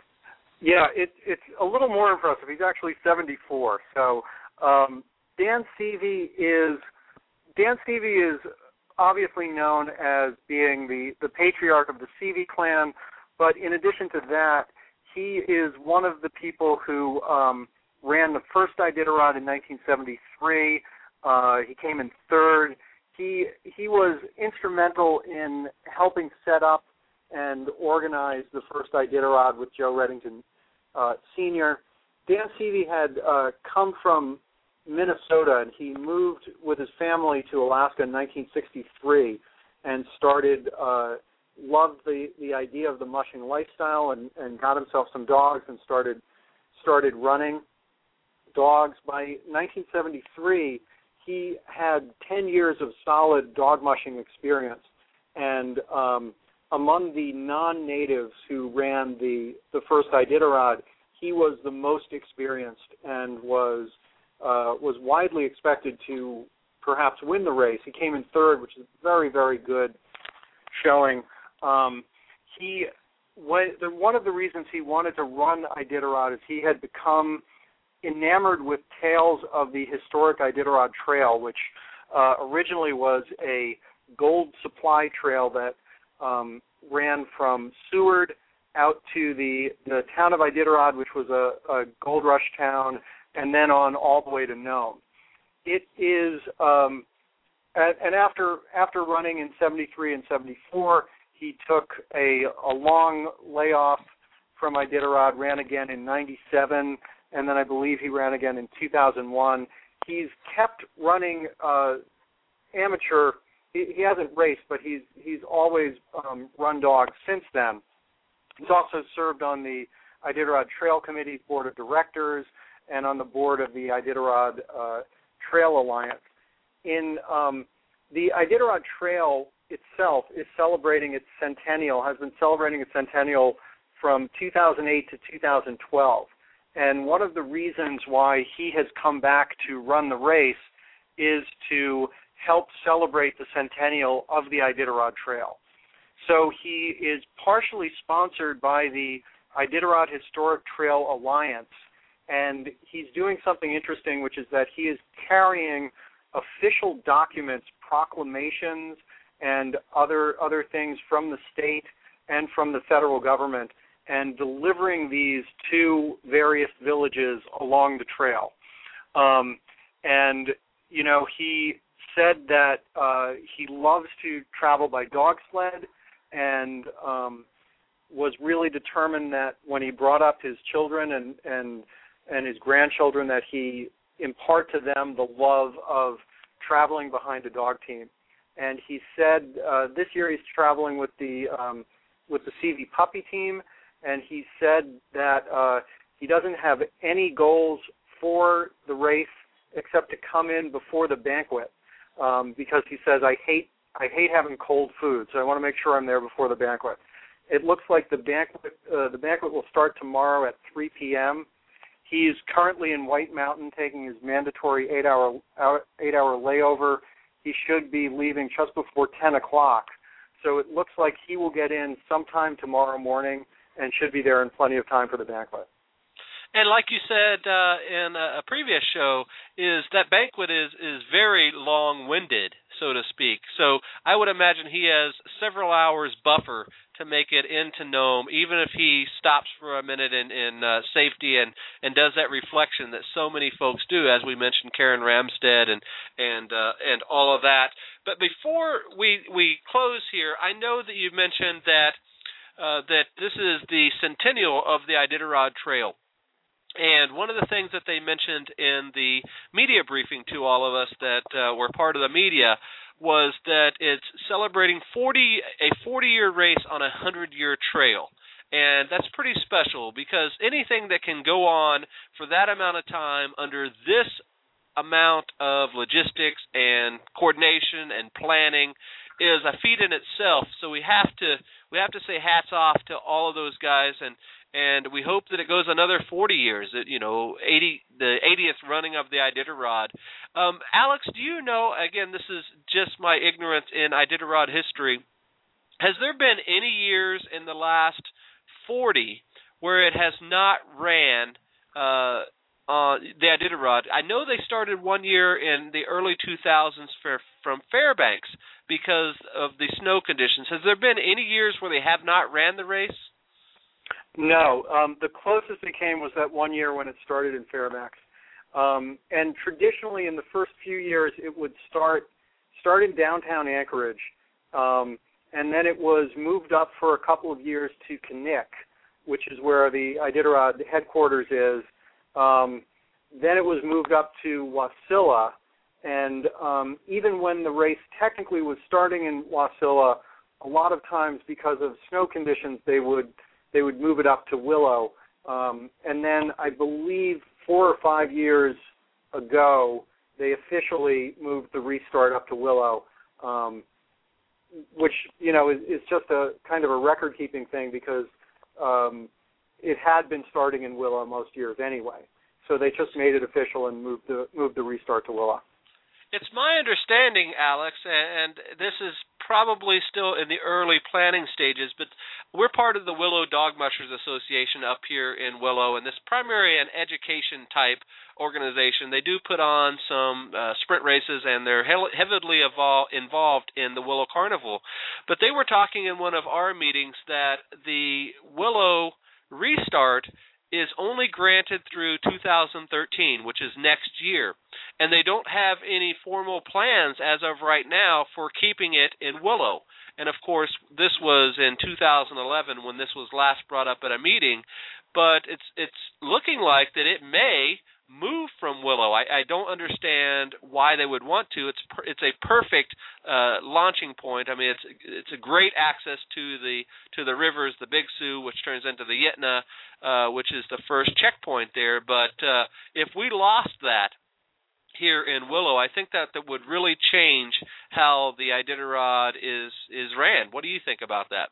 Yeah, it, it's a little more impressive. He's actually seventy-four. So um, Dan Seavey is Dan Seavey is obviously known as being the, the patriarch of the Seavey clan, but in addition to that, he is one of the people who um, ran the first Iditarod in nineteen seventy-three. Uh, he came in third. He he was instrumental in helping set up and organize the first Iditarod with Joe Redington uh, Senior Dan Seavey had uh, come from Minnesota, and he moved with his family to Alaska in nineteen sixty-three and started, uh, loved the, the idea of the mushing lifestyle and, and got himself some dogs and started started running dogs. By nineteen seventy-three, he had ten years of solid dog mushing experience, and um, among the non-natives who ran the, the first Iditarod, he was the most experienced and was Uh, was widely expected to perhaps win the race. He came in third, which is very, very good showing. Um, he, what, the, one of the reasons he wanted to run Iditarod is he had become enamored with tales of the historic Iditarod Trail, which uh, originally was a gold supply trail that um, ran from Seward out to the, the town of Iditarod, which was a, a gold rush town, and then on all the way to Nome. It is, um, and after after running in seventy-three and seventy-four, he took a, a long layoff from Iditarod, ran again in ninety-seven, and then I believe he ran again in two thousand one. He's kept running uh, amateur. He, he hasn't raced, but he's he's always um, run dogs since then. He's also served on the Iditarod Trail Committee Board of Directors and on the board of the Iditarod uh, Trail Alliance. In um, the Iditarod Trail itself is celebrating its centennial, has been celebrating its centennial from two thousand eight to two thousand twelve. And one of the reasons why he has come back to run the race is to help celebrate the centennial of the Iditarod Trail. So he is partially sponsored by the Iditarod Historic Trail Alliance, and he's doing something interesting, which is that he is carrying official documents, proclamations, and other other things from the state and from the federal government, and delivering these to various villages along the trail. Um, and, you know, he said that uh, he loves to travel by dog sled, and um, was really determined that when he brought up his children and, and, and his grandchildren, that he impart to them the love of traveling behind a dog team. And he said uh, this year he's traveling with the um, with the C V Puppy team, and he said that uh, he doesn't have any goals for the race except to come in before the banquet, um, because he says, I hate I hate having cold food, so I want to make sure I'm there before the banquet. It looks like the banquet uh, the banquet will start tomorrow at three p.m. He's currently in White Mountain taking his mandatory eight-hour eight-hour layover. He should be leaving just before ten o'clock. So it looks like he will get in sometime tomorrow morning and should be there in plenty of time for the banquet. And like you said uh, in a previous show, is that banquet is, is very long-winded, so to speak. So I would imagine he has several hours buffer to make it into Nome, even if he stops for a minute in, in uh, safety and, and does that reflection that so many folks do, as we mentioned, Karen Ramstead and and uh, and all of that. But before we we close here, I know that you mentioned that uh, that this is the centennial of the Iditarod Trail. And one of the things that they mentioned in the media briefing to all of us that uh, were part of the media was that it's celebrating forty a forty-year race on a hundred-year trail. And that's pretty special because anything that can go on for that amount of time under this amount of logistics and coordination and planning is a feat in itself. So we have to we have to say hats off to all of those guys, and And we hope that it goes another forty years, that, you know, eighty the eightieth running of the Iditarod. Um, Alex, do you know, again, this is just my ignorance in Iditarod history, has there been any years in the last forty where it has not ran uh, uh, the Iditarod? I know they started one year in the early two thousands for, from Fairbanks because of the snow conditions. Has there been any years where they have not ran the race? No. Um, the closest it came was that one year when it started in Fairbanks. Um, and traditionally in the first few years it would start start in downtown Anchorage, um, and then it was moved up for a couple of years to Knik, which is where the Iditarod headquarters is. Um, then it was moved up to Wasilla, and um, even when the race technically was starting in Wasilla, a lot of times because of snow conditions they would they would move it up to Willow. Um, and then I believe four or five years ago, they officially moved the restart up to Willow, um, which, you know, is, is just a kind of a record-keeping thing because um, it had been starting in Willow most years anyway. So they just made it official and moved the, moved the restart to Willow. It's my understanding, Alex, and this is probably still in the early planning stages, but we're part of the Willow Dog Mushers Association up here in Willow, and this is primarily an education-type organization. They do put on some uh, sprint races, and they're he- heavily evol- involved in the Willow Carnival. But they were talking in one of our meetings that the Willow restart is only granted through two thousand thirteen, which is next year. And they don't have any formal plans as of right now for keeping it in Willow. And, of course, this was in two thousand eleven when this was last brought up at a meeting. But it's it's looking like that it may move from Willow. I, I don't understand why they would want to. It's per, it's a perfect uh, launching point. I mean, it's it's a great access to the to the rivers, the Big Sioux, which turns into the Yitna, uh, which is the first checkpoint there. But uh, if we lost that here in Willow, I think that that would really change how the Iditarod is is ran. What do you think about that?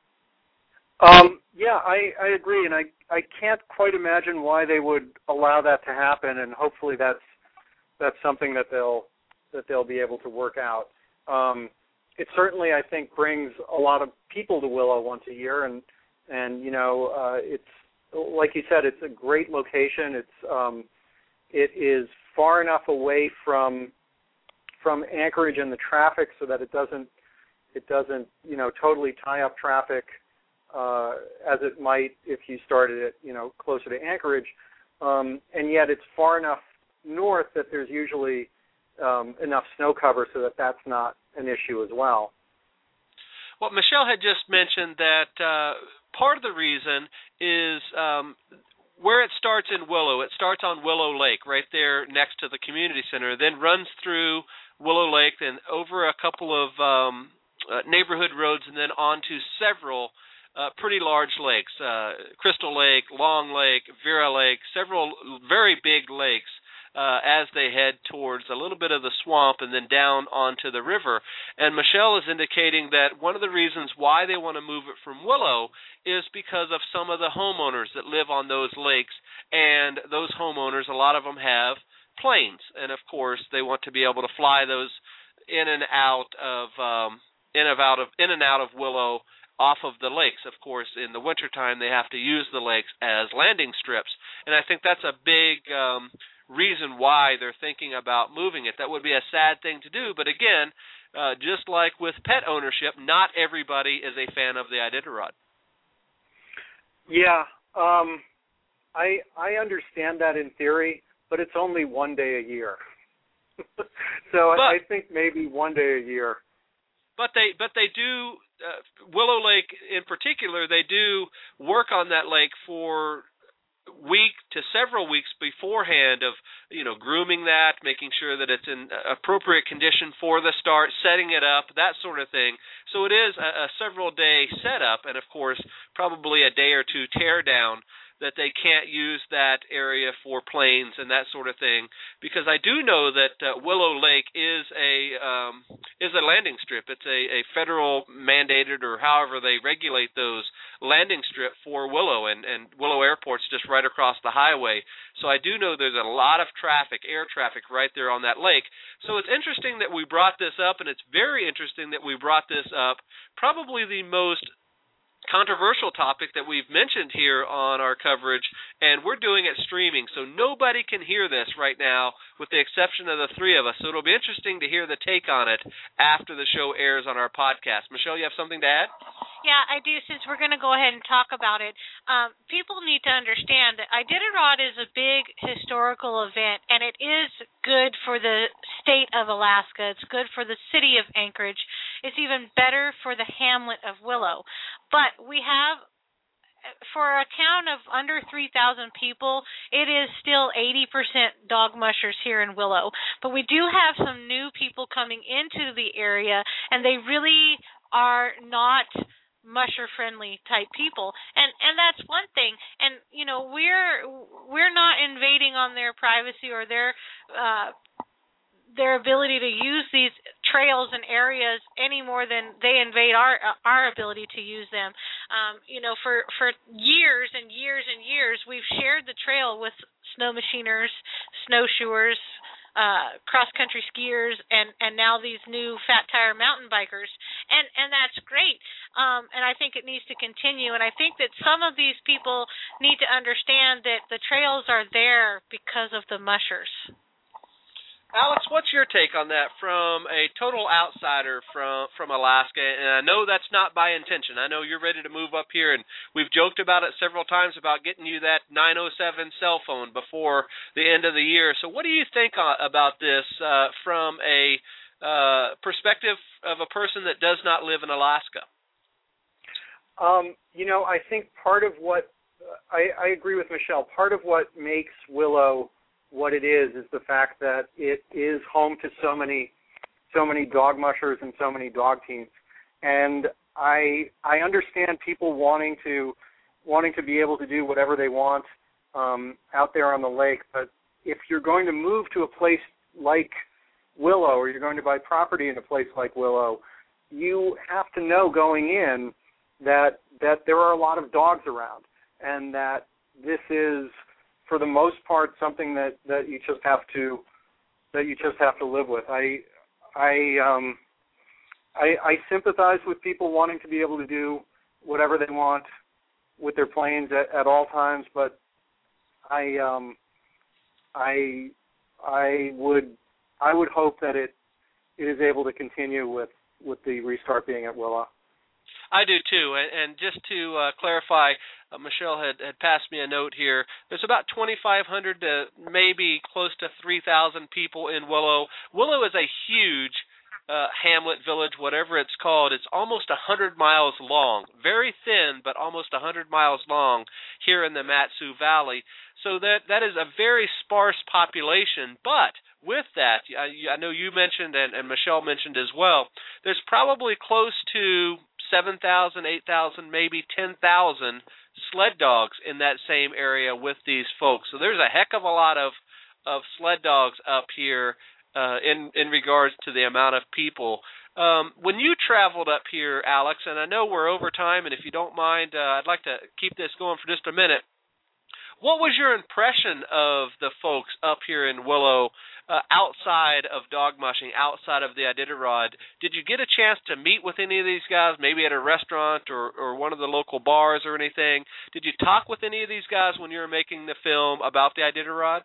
Um, yeah, I, I agree, and I, I can't quite imagine why they would allow that to happen, and hopefully that's that's something that they'll that they'll be able to work out. Um, it certainly, I think, brings a lot of people to Willow once a year, and and you know, uh, it's like you said, it's a great location. It's um, it is far enough away from from Anchorage and the traffic so that it doesn't it doesn't you know totally tie up traffic. Uh, as it might if you started it, you know, closer to Anchorage, um, and yet it's far enough north that there's usually um, enough snow cover so that that's not an issue as well. Well, Michelle had just mentioned that uh, part of the reason is um, where it starts in Willow. It starts on Willow Lake, right there next to the community center, then runs through Willow Lake, then over a couple of um, uh, neighborhood roads, and then on to several Uh, pretty large lakes, uh, Crystal Lake, Long Lake, Vera Lake, several very big lakes uh, as they head towards a little bit of the swamp and then down onto the river. And Michelle is indicating that one of the reasons why they want to move it from Willow is because of some of the homeowners that live on those lakes, and those homeowners, a lot of them have planes, and of course they want to be able to fly those in and out of um, in and out of in and out of Willow off of the lakes. Of course, in the wintertime, they have to use the lakes as landing strips. And I think that's a big um, reason why they're thinking about moving it. That would be a sad thing to do. But again, uh, just like with pet ownership, not everybody is a fan of the Iditarod. Yeah, um, I I understand that in theory, but it's only one day a year. so but, I think maybe one day a year. But they but they do. Uh, Willow Lake in particular, they do work on that lake for a week to several weeks beforehand of, you know, grooming that, making sure that it's in appropriate condition for the start, setting it up, that sort of thing. So it is a, a several-day setup, and of course, probably a day or two tear down, that they can't use that area for planes and that sort of thing, because I do know that uh, Willow Lake is a um, is a landing strip. It's a, a federal mandated, or however they regulate those, landing strip for Willow, and, and Willow Airport's just right across the highway. So I do know there's a lot of traffic, air traffic, right there on that lake. So it's interesting that we brought this up, and it's very interesting that we brought this up, probably the most controversial topic that we've mentioned here on our coverage, and we're doing it streaming, so nobody can hear this right now with the exception of the three of us. So it'll be interesting to hear the take on it after the show airs on our podcast. Michelle, you have something to add? Yeah, I do, since we're going to go ahead and talk about it. Um, people need to understand that Iditarod is a big historical event, and it is good for the state of Alaska. It's good for the city of Anchorage. It's even better for the hamlet of Willow. But we have, for a town of under three thousand people, it is still eighty percent dog mushers here in Willow. But we do have some new people coming into the area, and they really are not musher-friendly type people, and and that's one thing. And you know, we're we're not invading on their privacy or their uh, their ability to use these trails and areas any more than they invade our our ability to use them. Um, you know, for for years and years and years, we've shared the trail with snow machiners, snowshoers, uh, cross-country skiers, and, and now these new fat tire mountain bikers, and, and that's great. Um, and I think it needs to continue, and I think that some of these people need to understand that the trails are there because of the mushers. Alex, what's your take on that from a total outsider from from Alaska? And I know that's not by intention. I know you're ready to move up here, and we've joked about it several times about getting you that nine oh seven cell phone before the end of the year. So what do you think about this uh, from a uh, perspective of a person that does not live in Alaska? Um, you know, I think part of what I, I agree with Michelle. Part of what makes Willow what it is is the fact that it is home to so many, so many dog mushers and so many dog teams, and I I understand people wanting to wanting to be able to do whatever they want um, out there on the lake. But if you're going to move to a place like Willow, or you're going to buy property in a place like Willow, you have to know going in that that there are a lot of dogs around, and that this is, for the most part, something that, that you just have to that you just have to live with. I I um I, I sympathize with people wanting to be able to do whatever they want with their planes at, at all times, but I um I I would I would hope that it it is able to continue with, with the restart being at Willow. I do too, and, and just to uh, clarify, uh, Michelle had, had passed me a note here. There's about twenty-five hundred to maybe close to three thousand people in Willow. Willow is a huge uh, hamlet, village, whatever it's called. It's almost one hundred miles long, very thin, but almost one hundred miles long here in the Mat-Su Valley. So that that is a very sparse population, but with that, I, I know you mentioned and, and Michelle mentioned as well, there's probably close to seven thousand, eight thousand, maybe ten thousand sled dogs in that same area with these folks. So there's a heck of a lot of, of sled dogs up here uh, in, in regards to the amount of people. Um, when you traveled up here, Alex, and I know we're over time, and if you don't mind, uh, I'd like to keep this going for just a minute. What was your impression of the folks up here in Willow uh, outside of dog mushing, outside of the Iditarod? Did you get a chance to meet with any of these guys, maybe at a restaurant or, or one of the local bars or anything? Did you talk with any of these guys when you were making the film about the Iditarod?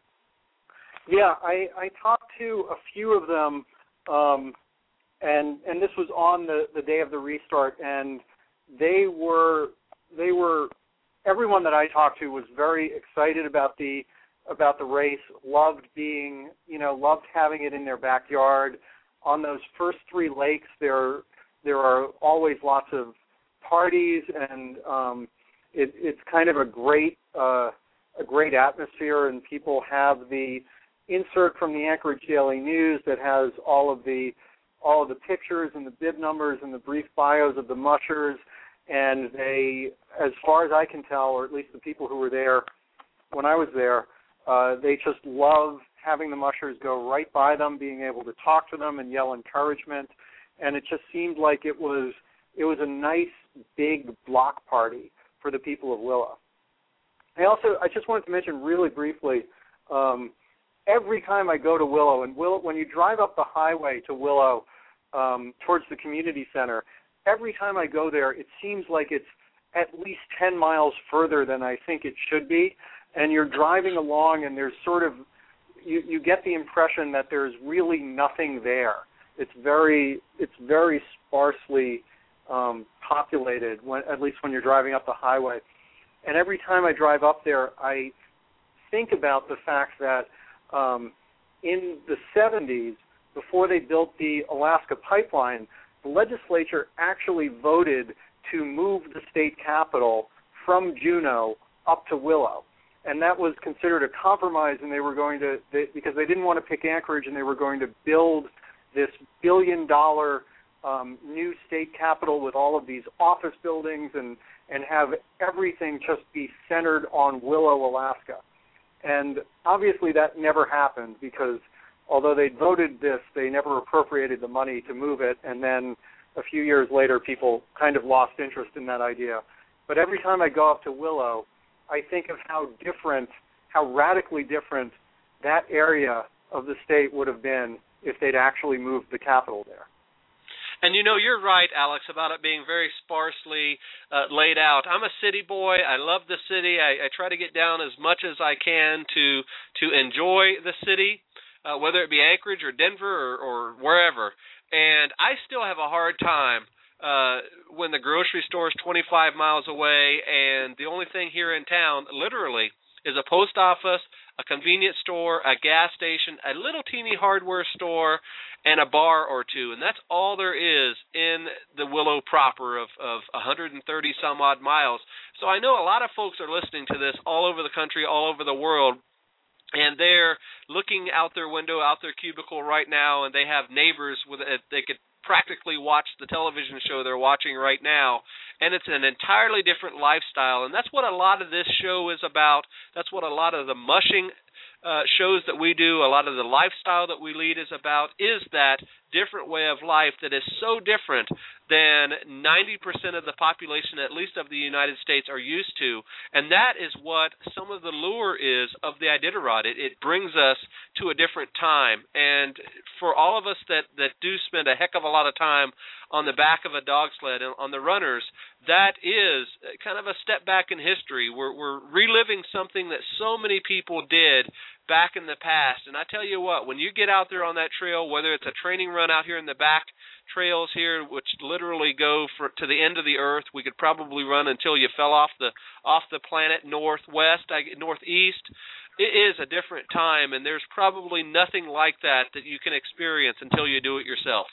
Yeah, I, I talked to a few of them, um, and and this was on the, the day of the restart, and they were they were. Everyone that I talked to was very excited about the about the race, loved being, you know, loved having it in their backyard. On those first three lakes, there there are always lots of parties, and um, it, it's kind of a great uh, a great atmosphere. And people have the insert from the Anchorage Daily News that has all of the all of the pictures and the bib numbers and the brief bios of the mushers. And they, as far as I can tell, or at least the people who were there when I was there, uh, they just love having the mushers go right by them, being able to talk to them and yell encouragement. And it just seemed like it was it was a nice big block party for the people of Willow. I also I just wanted to mention really briefly, um, every time I go to Willow, and Willow, when you drive up the highway to Willow um, towards the community center, every time I go there, it seems like it's at least ten miles further than I think it should be. And you're driving along, and there's sort of, you, you get the impression that there's really nothing there. It's very, it's very sparsely um, populated, when, at least when you're driving up the highway. And every time I drive up there, I think about the fact that um, in the seventies, before they built the Alaska pipeline, the legislature actually voted to move the state capital from Juneau up to Willow. And that was considered a compromise, and they were going to, they, because they didn't want to pick Anchorage, and they were going to build this billion-dollar um, new state capital with all of these office buildings and, and have everything just be centered on Willow, Alaska. And obviously that never happened because although they voted this, they never appropriated the money to move it, and then a few years later, people kind of lost interest in that idea. But every time I go up to Willow, I think of how different, how radically different that area of the state would have been if they'd actually moved the capital there. And, you know, you're right, Alex, about it being very sparsely uh, laid out. I'm a city boy. I love the city. I, I try to get down as much as I can to to enjoy the city. uh, whether it be Anchorage or Denver or, or wherever. And I still have a hard time uh, when the grocery store is twenty-five miles away, and the only thing here in town, literally, is a post office, a convenience store, a gas station, a little teeny hardware store, and a bar or two. And that's all there is in the Willow proper of, of one hundred thirty some odd miles. So I know a lot of folks are listening to this all over the country, all over the world, and they're looking out their window, out their cubicle right now, and they have neighbors with it. They could practically watch the television show they're watching right now, and it's an entirely different lifestyle. And that's what a lot of this show is about. That's what a lot of the mushing uh, shows that we do, a lot of the lifestyle that we lead is about, is that different way of life that is so different than ninety percent of the population, at least of the United States, are used to. And that is what some of the lure is of the Iditarod. It, it brings us to a different time. And for all of us that, that do spend a heck of a lot of time on the back of a dog sled and on the runners, that is kind of a step back in history. We're, we're reliving something that so many people did back in the past. And I tell you what, when you get out there on that trail, whether it's a training run out here in the back trails here, which literally go for, to the end of the earth, we could probably run until you fell off the off the planet northwest, northeast. It is a different time, and there's probably nothing like that that you can experience until you do it yourself.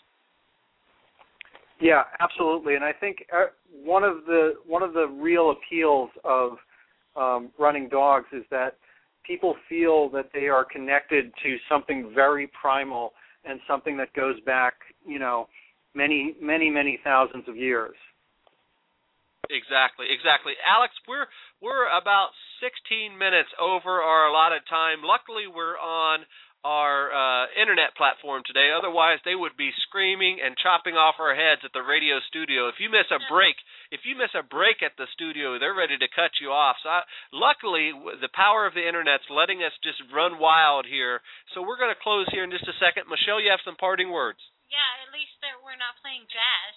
Yeah, absolutely. And I think one of the one of the real appeals of um, running dogs is that people feel that they are connected to something very primal and something that goes back, you know, many, many, many thousands of years. Exactly, exactly. Alex, we're we're about sixteen minutes over our allotted time. Luckily, we're on our uh, internet platform today. Otherwise, they would be screaming and chopping off our heads at the radio studio. If you miss a break, if you miss a break at the studio, they're ready to cut you off. So, I, luckily, the power of the internet's letting us just run wild here. So we're going to close here in just a second. Michelle, you have some parting words. Yeah, at least that we're not playing jazz.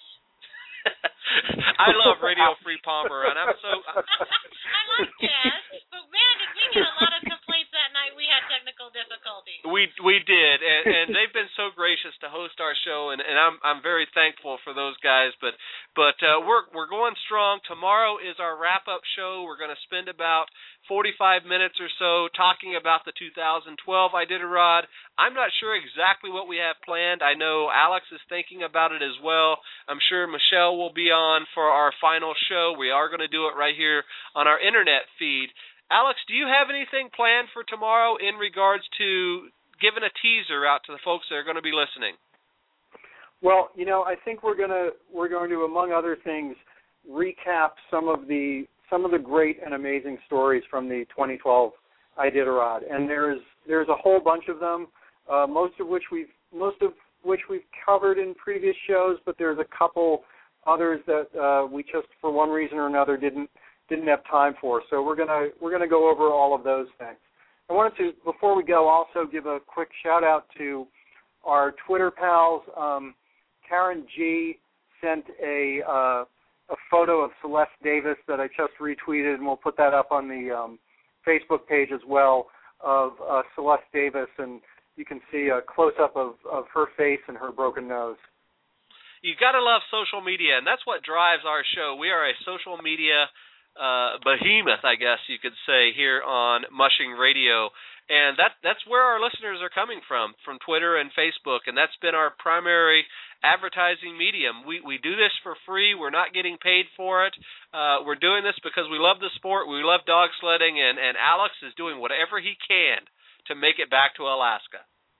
I love Radio Free Palmer, and I'm so. I like jazz, but man, did we get a lot of complaints that night? We had technical difficulties. We we did, and, and they've been so gracious to host our show, and, and I'm I'm very thankful for those guys. But but uh, we're we're going strong. Tomorrow is our wrap up show. We're going to spend about forty-five minutes or so talking about the two thousand twelve Iditarod. I'm not sure exactly what we have planned. I know Alex is thinking about it as well. I'm sure Michelle will be on for our final show. We are going to do it right here on our internet feed. Alex, do you have anything planned for tomorrow in regards to giving a teaser out to the folks that are going to be listening? Well, you know, I think we're going to we're going to, among other things, recap some of the some of the great and amazing stories from the twenty twelve Iditarod, and there's there's a whole bunch of them, uh, most of which we've most of which we've covered in previous shows, but there's a couple others that uh, we just, for one reason or another, didn't didn't have time for. So we're gonna we're gonna go over all of those things. I wanted to, before we go, also give a quick shout out to our Twitter pals. Um, Karen G sent a uh, a photo of Celeste Davis that I just retweeted, and we'll put that up on the um, Facebook page as well, of uh, Celeste Davis, and you can see a close-up of, of her face and her broken nose. You got to love social media, and that's what drives our show. We are a social media uh, behemoth, I guess you could say, here on Mushing Radio. And that that's where our listeners are coming from, from Twitter and Facebook, and that's been our primary advertising medium. We we do this for free. We're not getting paid for it. Uh, we're doing this because we love the sport. We love dog sledding, and, and Alex is doing whatever he can to make it back to Alaska.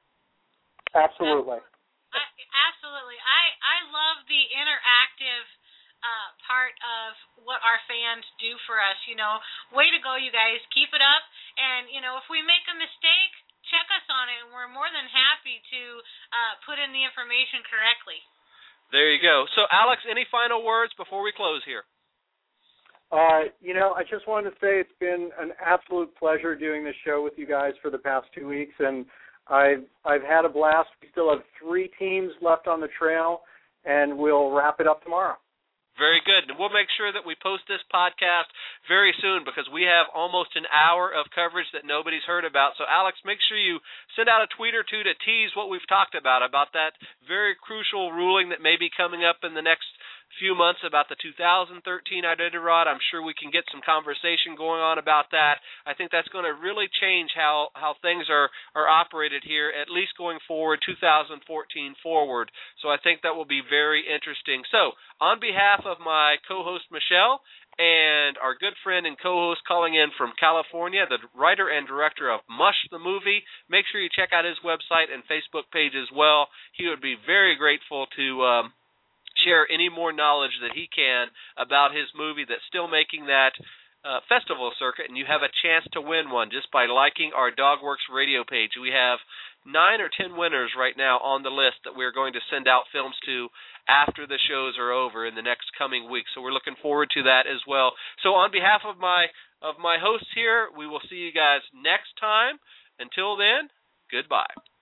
Absolutely. I, absolutely. I, I love the interactive uh, part of what our fans do for us. You know, way to go, you guys. Keep it up. And, you know, if we make a mistake, check us on it, and we're more than happy to uh, put in the information correctly. There you go. So, Alex, any final words before we close here? Uh, you know, I just wanted to say it's been an absolute pleasure doing this show with you guys for the past two weeks, and I've, I've had a blast. We still have three teams left on the trail, and we'll wrap it up tomorrow. Very good. And we'll make sure that we post this podcast very soon because we have almost an hour of coverage that nobody's heard about. So, Alex, make sure you send out a tweet or two to tease what we've talked about, about that very crucial ruling that may be coming up in the next few months about the two thousand thirteen Iditarod. I'm sure we can get some conversation going on about that. I think that's going to really change how, how things are, are operated here, at least going forward, two thousand fourteen forward. So I think that will be very interesting. So on behalf of my co-host Michelle and our good friend and co-host calling in from California, the writer and director of Mush the Movie, make sure you check out his website and Facebook page as well. He would be very grateful to um, share any more knowledge that he can about his movie that's still making that uh, festival circuit, and you have a chance to win one just by liking our DogWorks radio page. We have nine or ten winners right now on the list that we're going to send out films to after the shows are over in the next coming weeks. So we're looking forward to that as well. So on behalf of my of my hosts here, we will see you guys next time. Until then, goodbye.